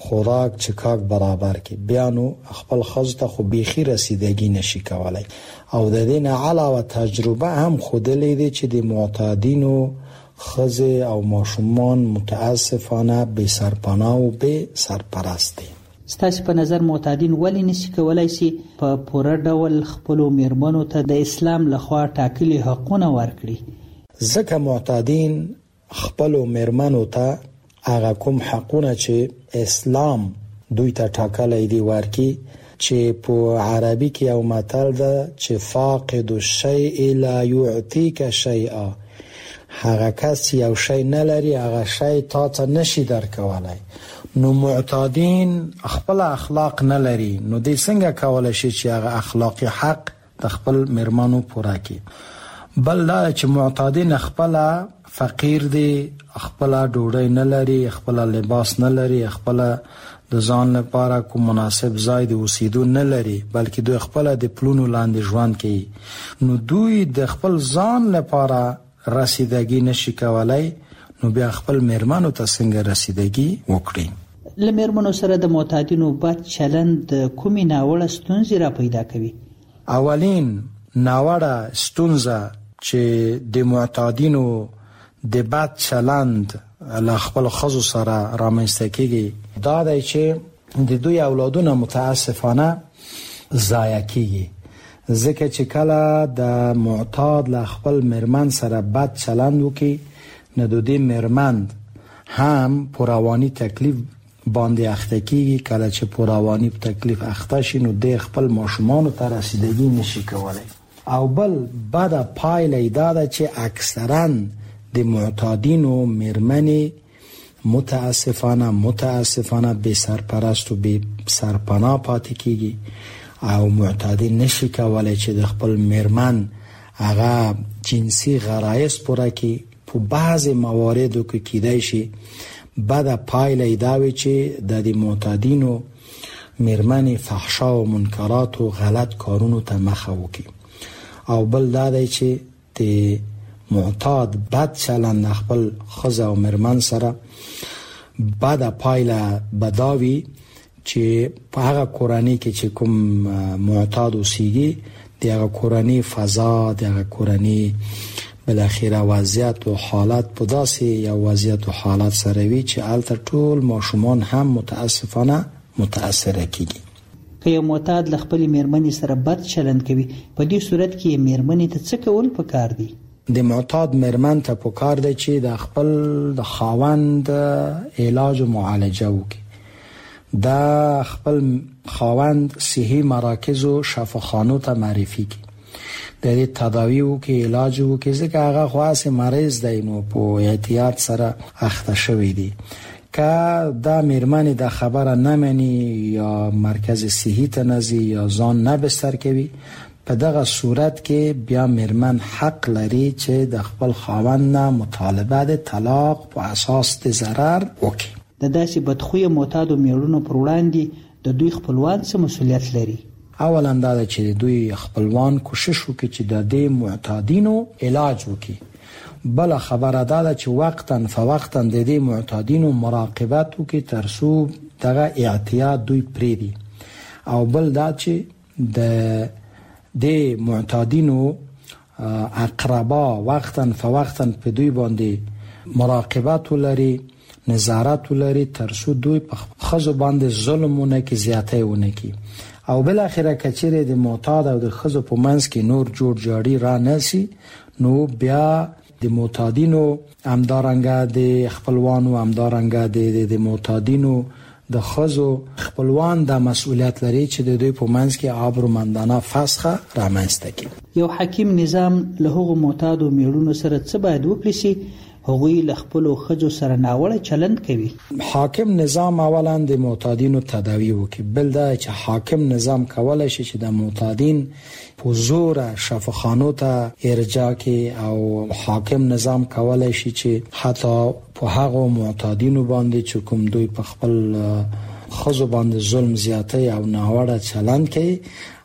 خوراک چکاک برابر کی بیا نو خپل خزو ته خو بيخي رسیدګي نشي کولای. او د دې نه علاوه تجربه هم خودلې دي چې د معتادینو خزه او ماشومان متاسفانه بے سرپناه او بے سرپرست دي. ستاسو په نظر معتادین ولې نشي کولای شي په پوره ډول خپل میرمنو ته د اسلام لخوا ټاکلي حقونه ورکړي؟ ځکه معتادین خپل میرمنو ته هغه کوم حقونه چې اسلام دوی ته ټاکلي دي ورکي، چې په عربي کې یو متل ده چې فاقد الشيء لا يعطيك شيئا، هغه کس یو شی نه لري هغه شی تا ته نشي درکولای. نو معتادین خپل اخلاق نه لري، نو دې څنګه کولای شي چې هغه اخلاقی حق د خپل میرمنو پوره کړي؟ بل دا چې معتادین خپل فقیر دي، خپل ډوډۍ نه لري، خپل لباس نه لري، خپل د ځان لپاره کوم مناسب ځای د اوسېدو نه لري، بلکې دوی خپل د پلونو لاندې ژوند کوي. نو دوی د خپل ځان لپاره رسیدګي نشي کولای، نو بیا خپل میرمنو ته څنګه رسیدګي وکړي؟ لمرمنو سره د معتادینو بد چلند کومې ناوړه ستونزې را پیدا کوي؟ اولین ناوړه ستونزه چې د معتادینو د بد چلند له خپل خزو سره رامنځته کیږي دا دی چې د دوی اولادونه متاسفانه ضایع کیږي، ځکه چې کله د معتاد له خپل میرمن سره بد چلند وکي نو د دې میرمن هم پروانی تکلیف باندې اخته کیږي. کله چې پروانی په تکلیف اخته شي نو د خپل ماشومان ته رسیدګي نشي کولای. او بل بعد پایله دا ده چې اکثرا د معتادینو میرمنې متاسفانه بے سرپرست و بے سرپناه پاتې کیږي او معتادین نشي کولای چې د خپل میرمن هغه جنسي غرایز پوره کړي. په بعض مواردو کې کیدای شي بعد پایله دا وي چې د معتادینو میرمنې فحشا او منکرات او غلط کارونو ته مخه وکړي. او بل دا دی چې د معتاد بد چلند خپل خزه او میرمن سره بعد پایله بداوي چې په هغه کورنۍ کې چې کوم معتاد اوسېږي د هغه کورنۍ فضا، د هغه کورنۍ بالاخره وضعیت او حالت په داسې یو وضعیت او حالت سره وي چې البته ټول ماشومان هم متاسفانه متاثر کیږي. که یو معتاد له خپل میرمنې سره بد چلند کوي په دې صورت کې میرمنې ته څه کول پکار دي؟ د معتاد میرمن ته پکار دی چې د خپل د خاوند علاج او معالجه وکړي، د خپل خاوند صحي مراکز او شفاخانو ته معرفي کړي، د دې تداوی وکړي، علاج وکړي، ځکه هغه خاص مریض دی نو په احتیاط سره اخته شوی دی. که دا میرمن د خبره نمني یا مرکز صحي ته نزي یا ځان نه بستر کوي، په دغه صورت کې بیا میرمن حق لري چې د خپل خاوند نه مطالبه د طلاق په اساس د ضرر وکړي. د داسې بدخویه معتادو میړونو پر وړاندې د دوی خپلوان څه مسؤلیت لري؟ اولا دا چې دوی خپلوان کوشش وکړي چې د دې معتادینو علاج وکړي. بل خبره دا چې وقتاً فوقتاً د دې معتادینو مراقبت وکړي تر څو دغه اعتیاد دوی پریدي. او بل دا چې د معتادینو اقربا وقتاً فوقتاً په دوی باندې مراقبت ولري، نظارت ولري تر څو دوی په خزو باندې ظلمونه کې زیاته ونه کی. او بل اخره کچره د معتاد او د خزو په منځ کې نور جوړ جاړي را نسی، نو بیا د معتادینو همدارنګه د خپلوانو همدارنګه د معتادینو د خزو خپلوان د مسؤلیت لري چې د دوی په منځ کې آبرومندانه فسخه رامنځته کړي. یو حکیم نظام له هغو معتادو میړونو سره څه باید وکړي چې هغوی له خپلو ښځو سره ناوړه چلند کوي؟ حاکم نظام اولا د معتادینو تداوی وکړي. بل دا چې حاکم نظام کولای شي چې د معتادین په زور شفاخانو ته ارجاع کړي، او حاکم نظام کولای شي چې حتی په هغو معتادینو باندې چې کوم دوی په خپل خزو باندې ظلم زیاته او ناوړه چلند کوي،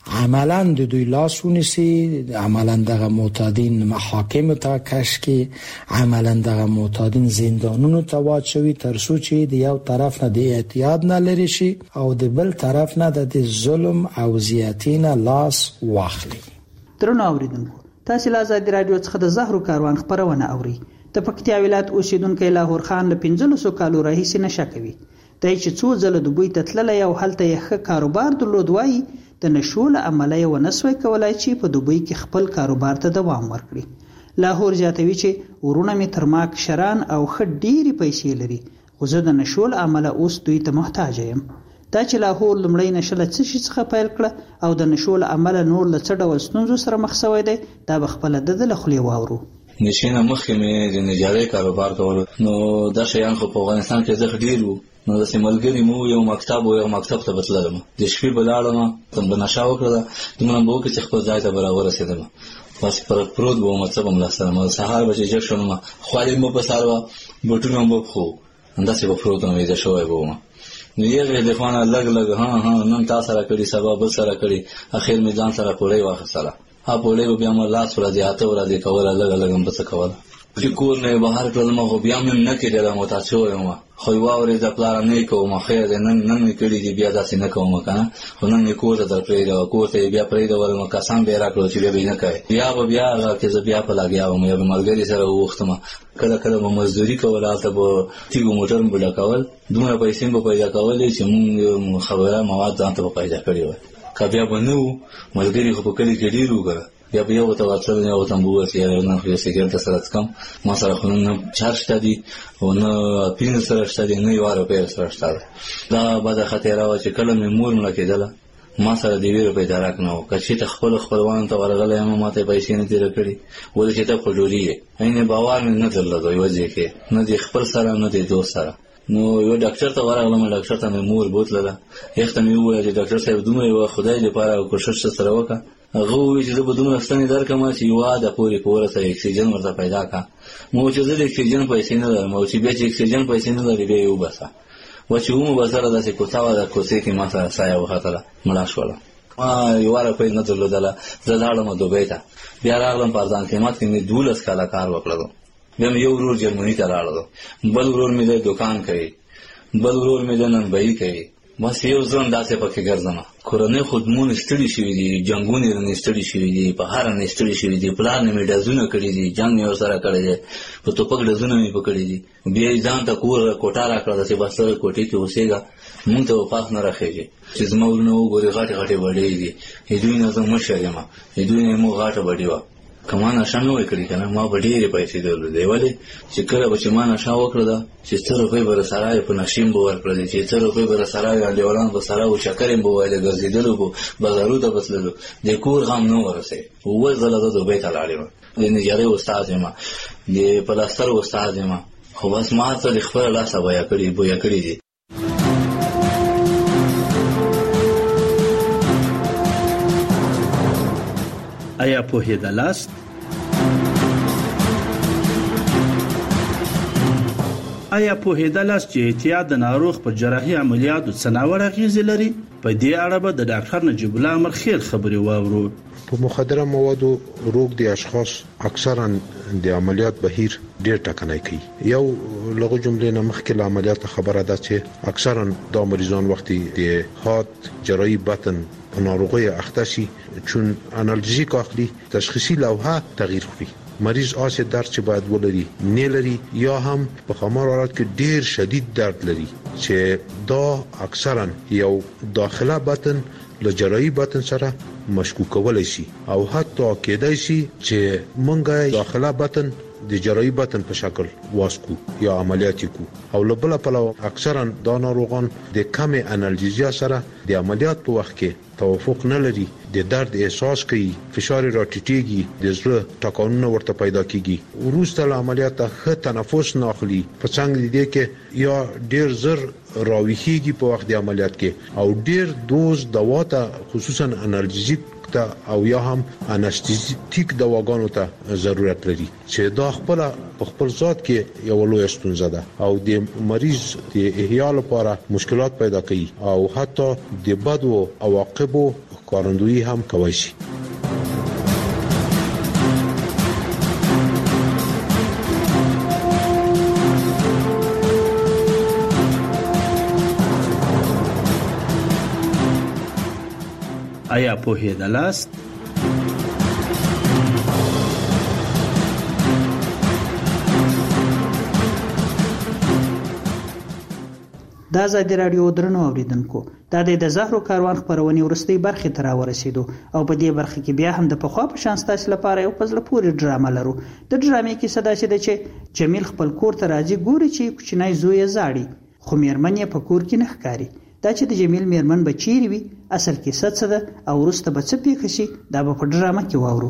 عملا د دوی لاس ونیسي، عملا دغه معتادین محاکم ته کش کی، عملا دغه معتادین زندانونو ته واچوي، ترڅو چې د یو طرف نه د اعتیاد نه لري شي او د بل طرف نه د ظلم او زیاتینه لاس واخلي. درنو اوریدونکو، تاسو له آزادي رادیو څخه د زهرو کاروان خبرونه اوري. د پکتیا ولایت اوسیدونکو لاهور خان له 15 کالو راهیسې نشه کوي. دای چې څو ځله دوی ته تللی او هلته یې ښه کاروبار درلود، وایي د نشو له امله یې ونسوی کولای چې په دوبۍ کې خپل کاروبار ته دوام ورکړي. لاهور زیاتوي چې ورونه مې تر ما کشران او ښه ډېرې پیسې لري، خو زه د نشو له امله اوس دوی ته محتاج یم. دا چې لاهور لومړی نشه له څه شي څخه پیل کړه او د نشو له امله نور له څه ډول ستونزو سره مخ شوی دی، دا به خپله د له خولې واورو. نشینه مخکې مې د نجارۍ کاروبار کولو، نو دا شیان خو په افغانستان کې زښت ډېر وو. نو داسې ملګري مو یو مکتب ته به تللم، د شپې به لاړم، به نشه وکړله، دومره به وکړه چې خپل ځای ته به راورسېدم، بس پروت به وم، څه به م لاسته رامه. سهار به چې جګ شوم، خوالې مې په سر وه، بوټونه مې به پښو، همداسې به پروت وم، ویده شوی به وم. نو یغې د خوانه لږ نن تا سره کړي، سبا بل سره کړي، اخر مې ځان سره پوړۍ واخیستله. پوړۍ به بیا مې لاس ورځې 8 ورځې کوله، لږ هم به څه کوله. چې کور نه بهر کړلم، خو بیا مې نه کېدله، متعد شوی وم. خو یې واورېده پلاره نه یې کوم، خیر دی، نن مې کړي دي، بیا داسې نه کوم که نه، خو نن مې کور ته در پرېږده، کور ته یې بیا پرېږدولم، کسان به یې را کړل چې بیا به یې نه کوې. بیا هغه کې زه بیا په لګیا وم، یا به ملګري سره ووښتم، کله به مزدوري کوله، هلته به تیږو موټر مې به ډکول، دومره پیسې مې به پیدا کولې چې مونږ خبره مواد ځان ته به پیدا کړي وای. که بیا به نه وو ملګري، خو په کلي کې ډېر وو که نه، بیا به یو ته ورتلل، یو ته به وویل چې نن خو یو سګرټ سره څکم، ما سره خو نه چار شته دي او نه پینځه سره شته دي، نه 1 روپۍ سره شته ده. دا بده خطیره وه چې کله مې مور مړه کېدله، ما سره د 2 روپۍ درک نه و. که چېرته خپلو خپلوانو ته ورغلی یم، ما ته یې پیسې نه تېره کړي، ولې چې ته خو ډوډۍ یې عین باور مې نه درلود یوه ځای کې، نه د خپل سره نه د دوست سره. نو یو ډاکټر ته ورغلم، ډاکټر ته مې مور بوتلله، یخ ته مې وویل چې ډاکټر صاحب دومره یوه خدای دپاره کوشش سره وکړه. هغه وویل چې زه به دومره ستنې درکړم چې یوه عاده پورې په ورسره اکسیجن ورته پیدا کړه. مو چې زه د اکسیجن پیسې نه لرم، او چې بیا چې اکسیجن پیسې نه لري بیا یې وباسه. و چې ومو بسره داسې کوڅه وه، د کوڅې کې ما سره سایه وختله، مړه شوله. ما 1 روپۍ نه درلودله، زه لاړم دوبۍ ته، بیا راغلم په ارزان قیمت کې مې 12 کاله کار وکړلو. بیا مې یو ورور جرمني ته لاړلو، بل ورور مې د دوکان کوي، بل ورور مې د ننبهي کوي، بس یو ځان داسې پکې ګرځم. کورنۍ خدمون ستړي شوي دي، جنګونه یې ستړي شوي دي، په هر نه ستړي شوي دي، پلار نه مې ډزونه کړي دي، جنګ مې ورسره کړی دی، په ټوپک ډزونه مې پکړي دي. بیا یې ځان ته کور کوټه راکړه چې بس ته کوټې کې اوسېږه، مونږ ته پاس نه راخېږي. چې زما ورونه وګورې غټې بډې دي، دوی نه زه مشر یم، دوی نه مو غټه بډې وه. که ما نشه نه وای کړې که نه، ما به ډېرې پیسې درلودې. ولې چې کله به چې ما نشه وکړله، چې 100 روپۍ به راسره یې په نشې م به ورکړلې، چې 100 روپۍ به راسره یې انډیوالان به سره وو، چکر یې به وایله، ګرځېدلو به، بازارو ته به تللو، د کور غم نه ورسېد. 7 ځله زه دوبۍ ته لاړې وم، د نجارۍ استاد یم، د پلاستر استاد یم، خو بس ما ته د خپله لاسه بویه کړي دي. آیا پوهېدلاست؟ آیا پوهېدلاست چې اعتیاد د ناروغ په جراحي عملیاتو څه ناوړه اغېزې لري؟ په دې اړه به د ډاکټر نجیب الله امرخیل خبرې واورو. په مخدره موادو روغ دي اشخاص اکثرا د عملیات بهیر ډېر ټکنی کوي. یو لغه جملې نه مخکې له عملیات خبره ده چې اکثرا دا مریضان وختي د هات جراحي بطن په ناروغي اخته شي، چون انالژیک اخلي، تشخیصي لوحه تغییر کوي. مریض آسه درد چې باید ولري نه لري، یا هم په خمار حالت کې ډیر شدید درد لري چې دا اکثرا یو داخله بطن له جراحي بطن سره مشکوک کولای شي، او حتی کېدای شي چې مونږه داخله بطن د جراحي بطن په شکل واسکو یا عملیات کو، او لبل په اکثرا دا ناروغان د کم انالژیزیا سره د عملیات په وخت کې توافق نه لري، د درد احساس کوي، فشار راټیټيږي، د زړه ټکانونه ورته پیدا کیږي، وروسته له عملیات ښه تنفس نه اخلي، په څنګه دي کې یا ډیر زر راويخيږي په وخت د عملیات کې، او ډیر دوز دوا ته خصوصا انالژیک ته او یا هم انستیزیک دواګانو ته ضرورت لري، چې دا خپل ذات کې یو لوی ستونزه ده او د مریض د احیا لپاره مشکلات پیدا کوي، او حتی د بدو عواقبو کارندویی هم کوي شي. آیا پوهیدلاست؟ د ازادي راډیو درنو اوریدونکو د زهرو کاروان خبرونه ورستۍ برخه ته راورسېدو او په دې برخه کې بیا هم د پخوا په شان ستاسو لپاره یو پزله پوری ډرامه لرو. د ډرامې کې صدا شي چې جمیل خپل کور ته راځي، ګوري چې کوچنی زوی یې زاړي خو میرمن یې په کور کې نه ښکاري. دا چې د جمیل میرمن به چیرې وي، اصل کې څه ده او وروسته به څه پیښ شي، دا به په ډرامه کې واورو.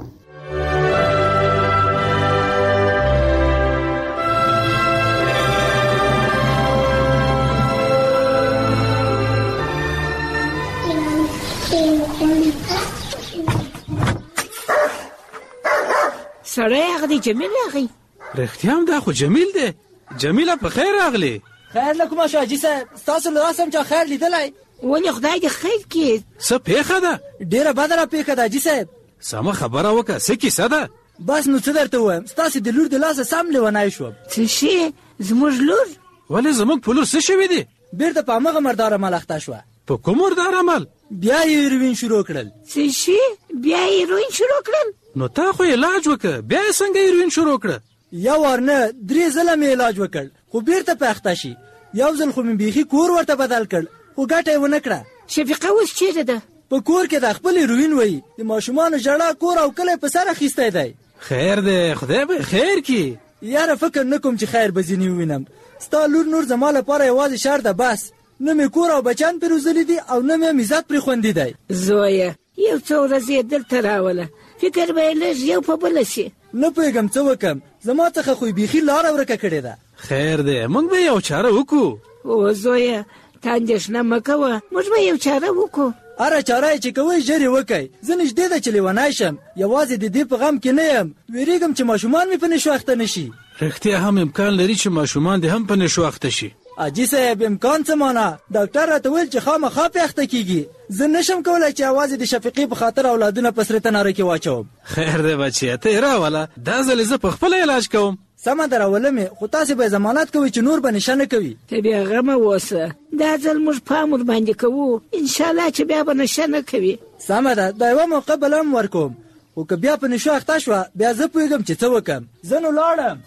سړی هغه دی جمیل راغی. رښتیا هم دا خو جمیل دی. جمیله په خیر راغلی. خیر له کومه شو حاجي صاحب؟ ستاسو له راسم چا خیر لیدلی؟ ولې خدای دې خیر کړي. څه پیښه ده؟ ډېره بده را پیښه ده حاجي صاحب. سمه خبره وکړه، څه کیسه ده؟ بس نو څه درته ووایم، ستاسې د لور د لاسه سم لیونی شوم. څه شي؟ زموږ لور؟ ولې زموږ په لور څه شوي دي؟ بیرته په همغه مردار عمل اخته شوه. په کوم مردار عمل؟ بیا یې هیروین شروع کړل. څه شي؟ بیا یې هیروین شروع کړل؟ نو تا خو علاج وکړه، بیا یې څنګه هیروین شروع کړه؟ یو وار نه 3 ځله مې علاج وکړ، خو بیرته په اخته شي. یو ځل خو مې بیخي کور ورته بدل کړ، خو ګټه یې ونه کړه. شفیقه اوس چیرې ده؟ په کور کې د خپل هیروین وایي. د ماشومانو ژړا کور او کلی په سر اخیستی دی. خیر دی، خدای به خیر کړي. یاره فکر نه کوم چې خیر به ځینې ووینم. ستا لور نور زما لپاره یوازې شر ده بس. نه مې کور او بچیان پرې روزلي دي او نه مې عزت پرې خوندي دی. زویه یو څو ورځې یې دلته راوله، فکر به یې لږ یو په بله شي. نه پوهېږم څه وکړم، زما څخه خو یې بیخي لاره ورکه کړې ده. خیر دی، موږ به یو چاره وکړو. او زویه ته اندېښنه مه کوه، موږ به یو چاره وکړو. هره چاره یې چې کوئ ژر یې وکئ. زه نږدې ده چې لیونی شم، یوازې د دې په غم کې نه یم. ویرېږم چې ماشومان مې په نشو اخته نه شي. رښتیا هم امکان لري چې ماشومان دې هم په نشو اخته شي. حاجي صاحب امکان څه معنا؟ ډاکټر راته ویل چې خامخا پې اخته کېږي. زه نشم کولی چې یوازې د شفیقې په خاطر اولادونه په سره تناره کې واچوم. خیر دی بچیه، ته یې راوله، دا ځل زه په خپله علاج کوم. سمه ده راولم یې، خو تاسې به ضمانت کوئ چې نور به نشه نه کوي. ته بیا غمه اوسه، دا ځل موږ پام ورباندې کوو، انشاءالله چې بیا به نشه نه کوي. سمه ده، دا یوه موقع بله هم ورکوم، خو که بیا په نشو اخته شوه بیا زه پوهېږم چې څه وکړم. زه نو لاړم.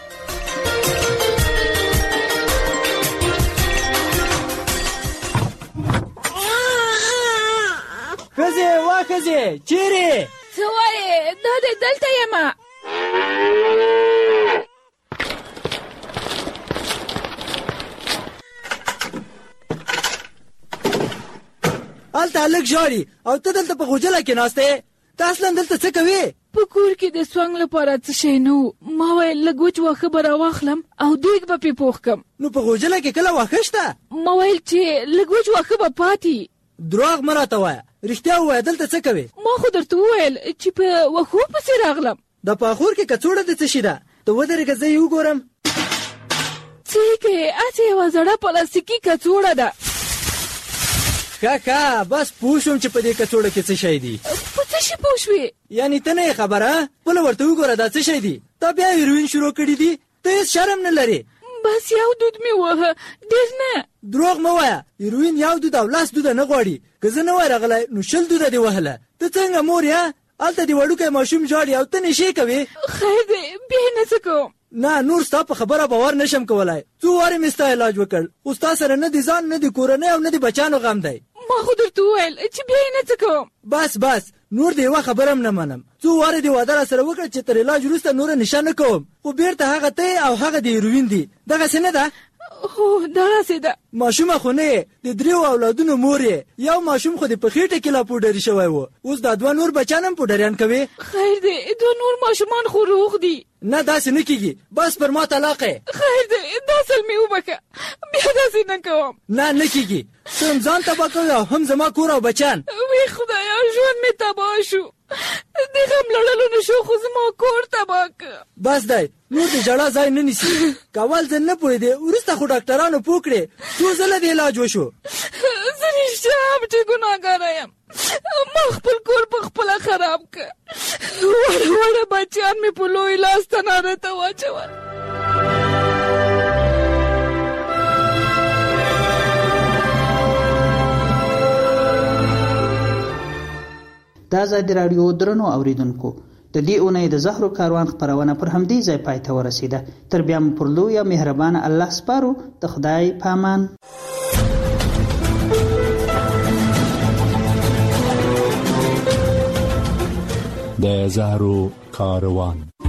ښځې وا ښځې چیرې؟ څه وایې؟ دا دی دلته یمه. هلته هلک ژاړي او ته دلته په غوجله کې ناست یې. ته اصلا دلته څه کوې؟ په کور کې د سونګ لپاره څه شی نه و. ما ویل لږ وچ واښه به راواخلم او دیګ به پې پوخ کړم. نو په غوجله کې کله واښه شته؟ ما ویل چې لږ وچ واښه به پاتې. دروغ مه راته وایه، رښتیا ووایه دلته څه کوې؟ ما خو درته وویل چې په واښو پسې راغلم. د پاخور کې کڅوړه د څه شي ده؟ ته ودرېږه زه یې وګورم. څه یې کوې؟ هسې یوه زړه پلاستیکي کڅوړه ده. ښه بس پوه شوم چې په دې کڅوړه کې څه شی دی. په څه شي پوه شوې؟ یعنې ته نه یې خبره؟ خپله ورته وګوره دا څه شی دی. تا بیا هیروین شروع کړي دي؟ ته هېڅ شرم نه لرې. بس یو دود مې ووهه، ډېر نه. دروغ مه وایه، هیروین یو دود او 10 دوده نه غواړي. که زه نه وای راغلی نو 20 دوده دې وهله. ته څنګه مور یې؟ هلته دې وړوکی ماشوم ژاړي او ته نشې کوې. خیر دی، بیا نه څه کوم. نه نور ستا په خبره باور نشم کولی. څو وارې مې ستا علاج وکړ، خو ستا سره نه د ځان نه د کورنۍ او نه د بچیانو غم دی. ما خو درته وویل چې بیا یې نه څه کوم. بس نور د یوه خبره هم نه منم. څو وارې دې واده راسره وکړه چې تر علاج وروسته نوره نشه نه کوم، خو بیرته هغه ته او هغه د هیروین دي. دغسې نه ده؟ هو دغسې ده. ماشومه خو نه یې، د 3 اولادونو مور یې. یو ماشوم خو دې په خېټه کې لا پوډري شوی و، اوس دا 2 نور بچیان هم پوډریان کوي. خیر دی، 2 نور ماشومان خو روغ دي. نه داسې نه کېږي، بس پر ما طلاق یې. خیر دی، دا ځل مې وبښه، بیا داسې نه کوم. نه کېږي، ته هم ځان تباه کوې او هم زما کور او بچیان. وی خدایا ژوند مې تباه شو، د غم لړلو نه شو خو زما کور تباه که. بس دی، نور د ژړا ځای نه نیسي. که اول ځل نه پوهېدې وروسته خو ډاکټرانو پوه کړې، څو ځله د علاج وشو. زه رښتیا هم چې ګناهګاره یم. ما خپل کور په خپله خراب کړ. وړه وړه بچیان مې په لوی لاس تناره ته واچول. د ازادي راډیو درنو اوریدونکو، د دې اونۍ د زهرو کاروان خپرونه پر همدې ځای پای ته ورسیده. تر بیا مو پر لوی او مهربان الله سپارو. د خدای پامان. د زهرو کاروان.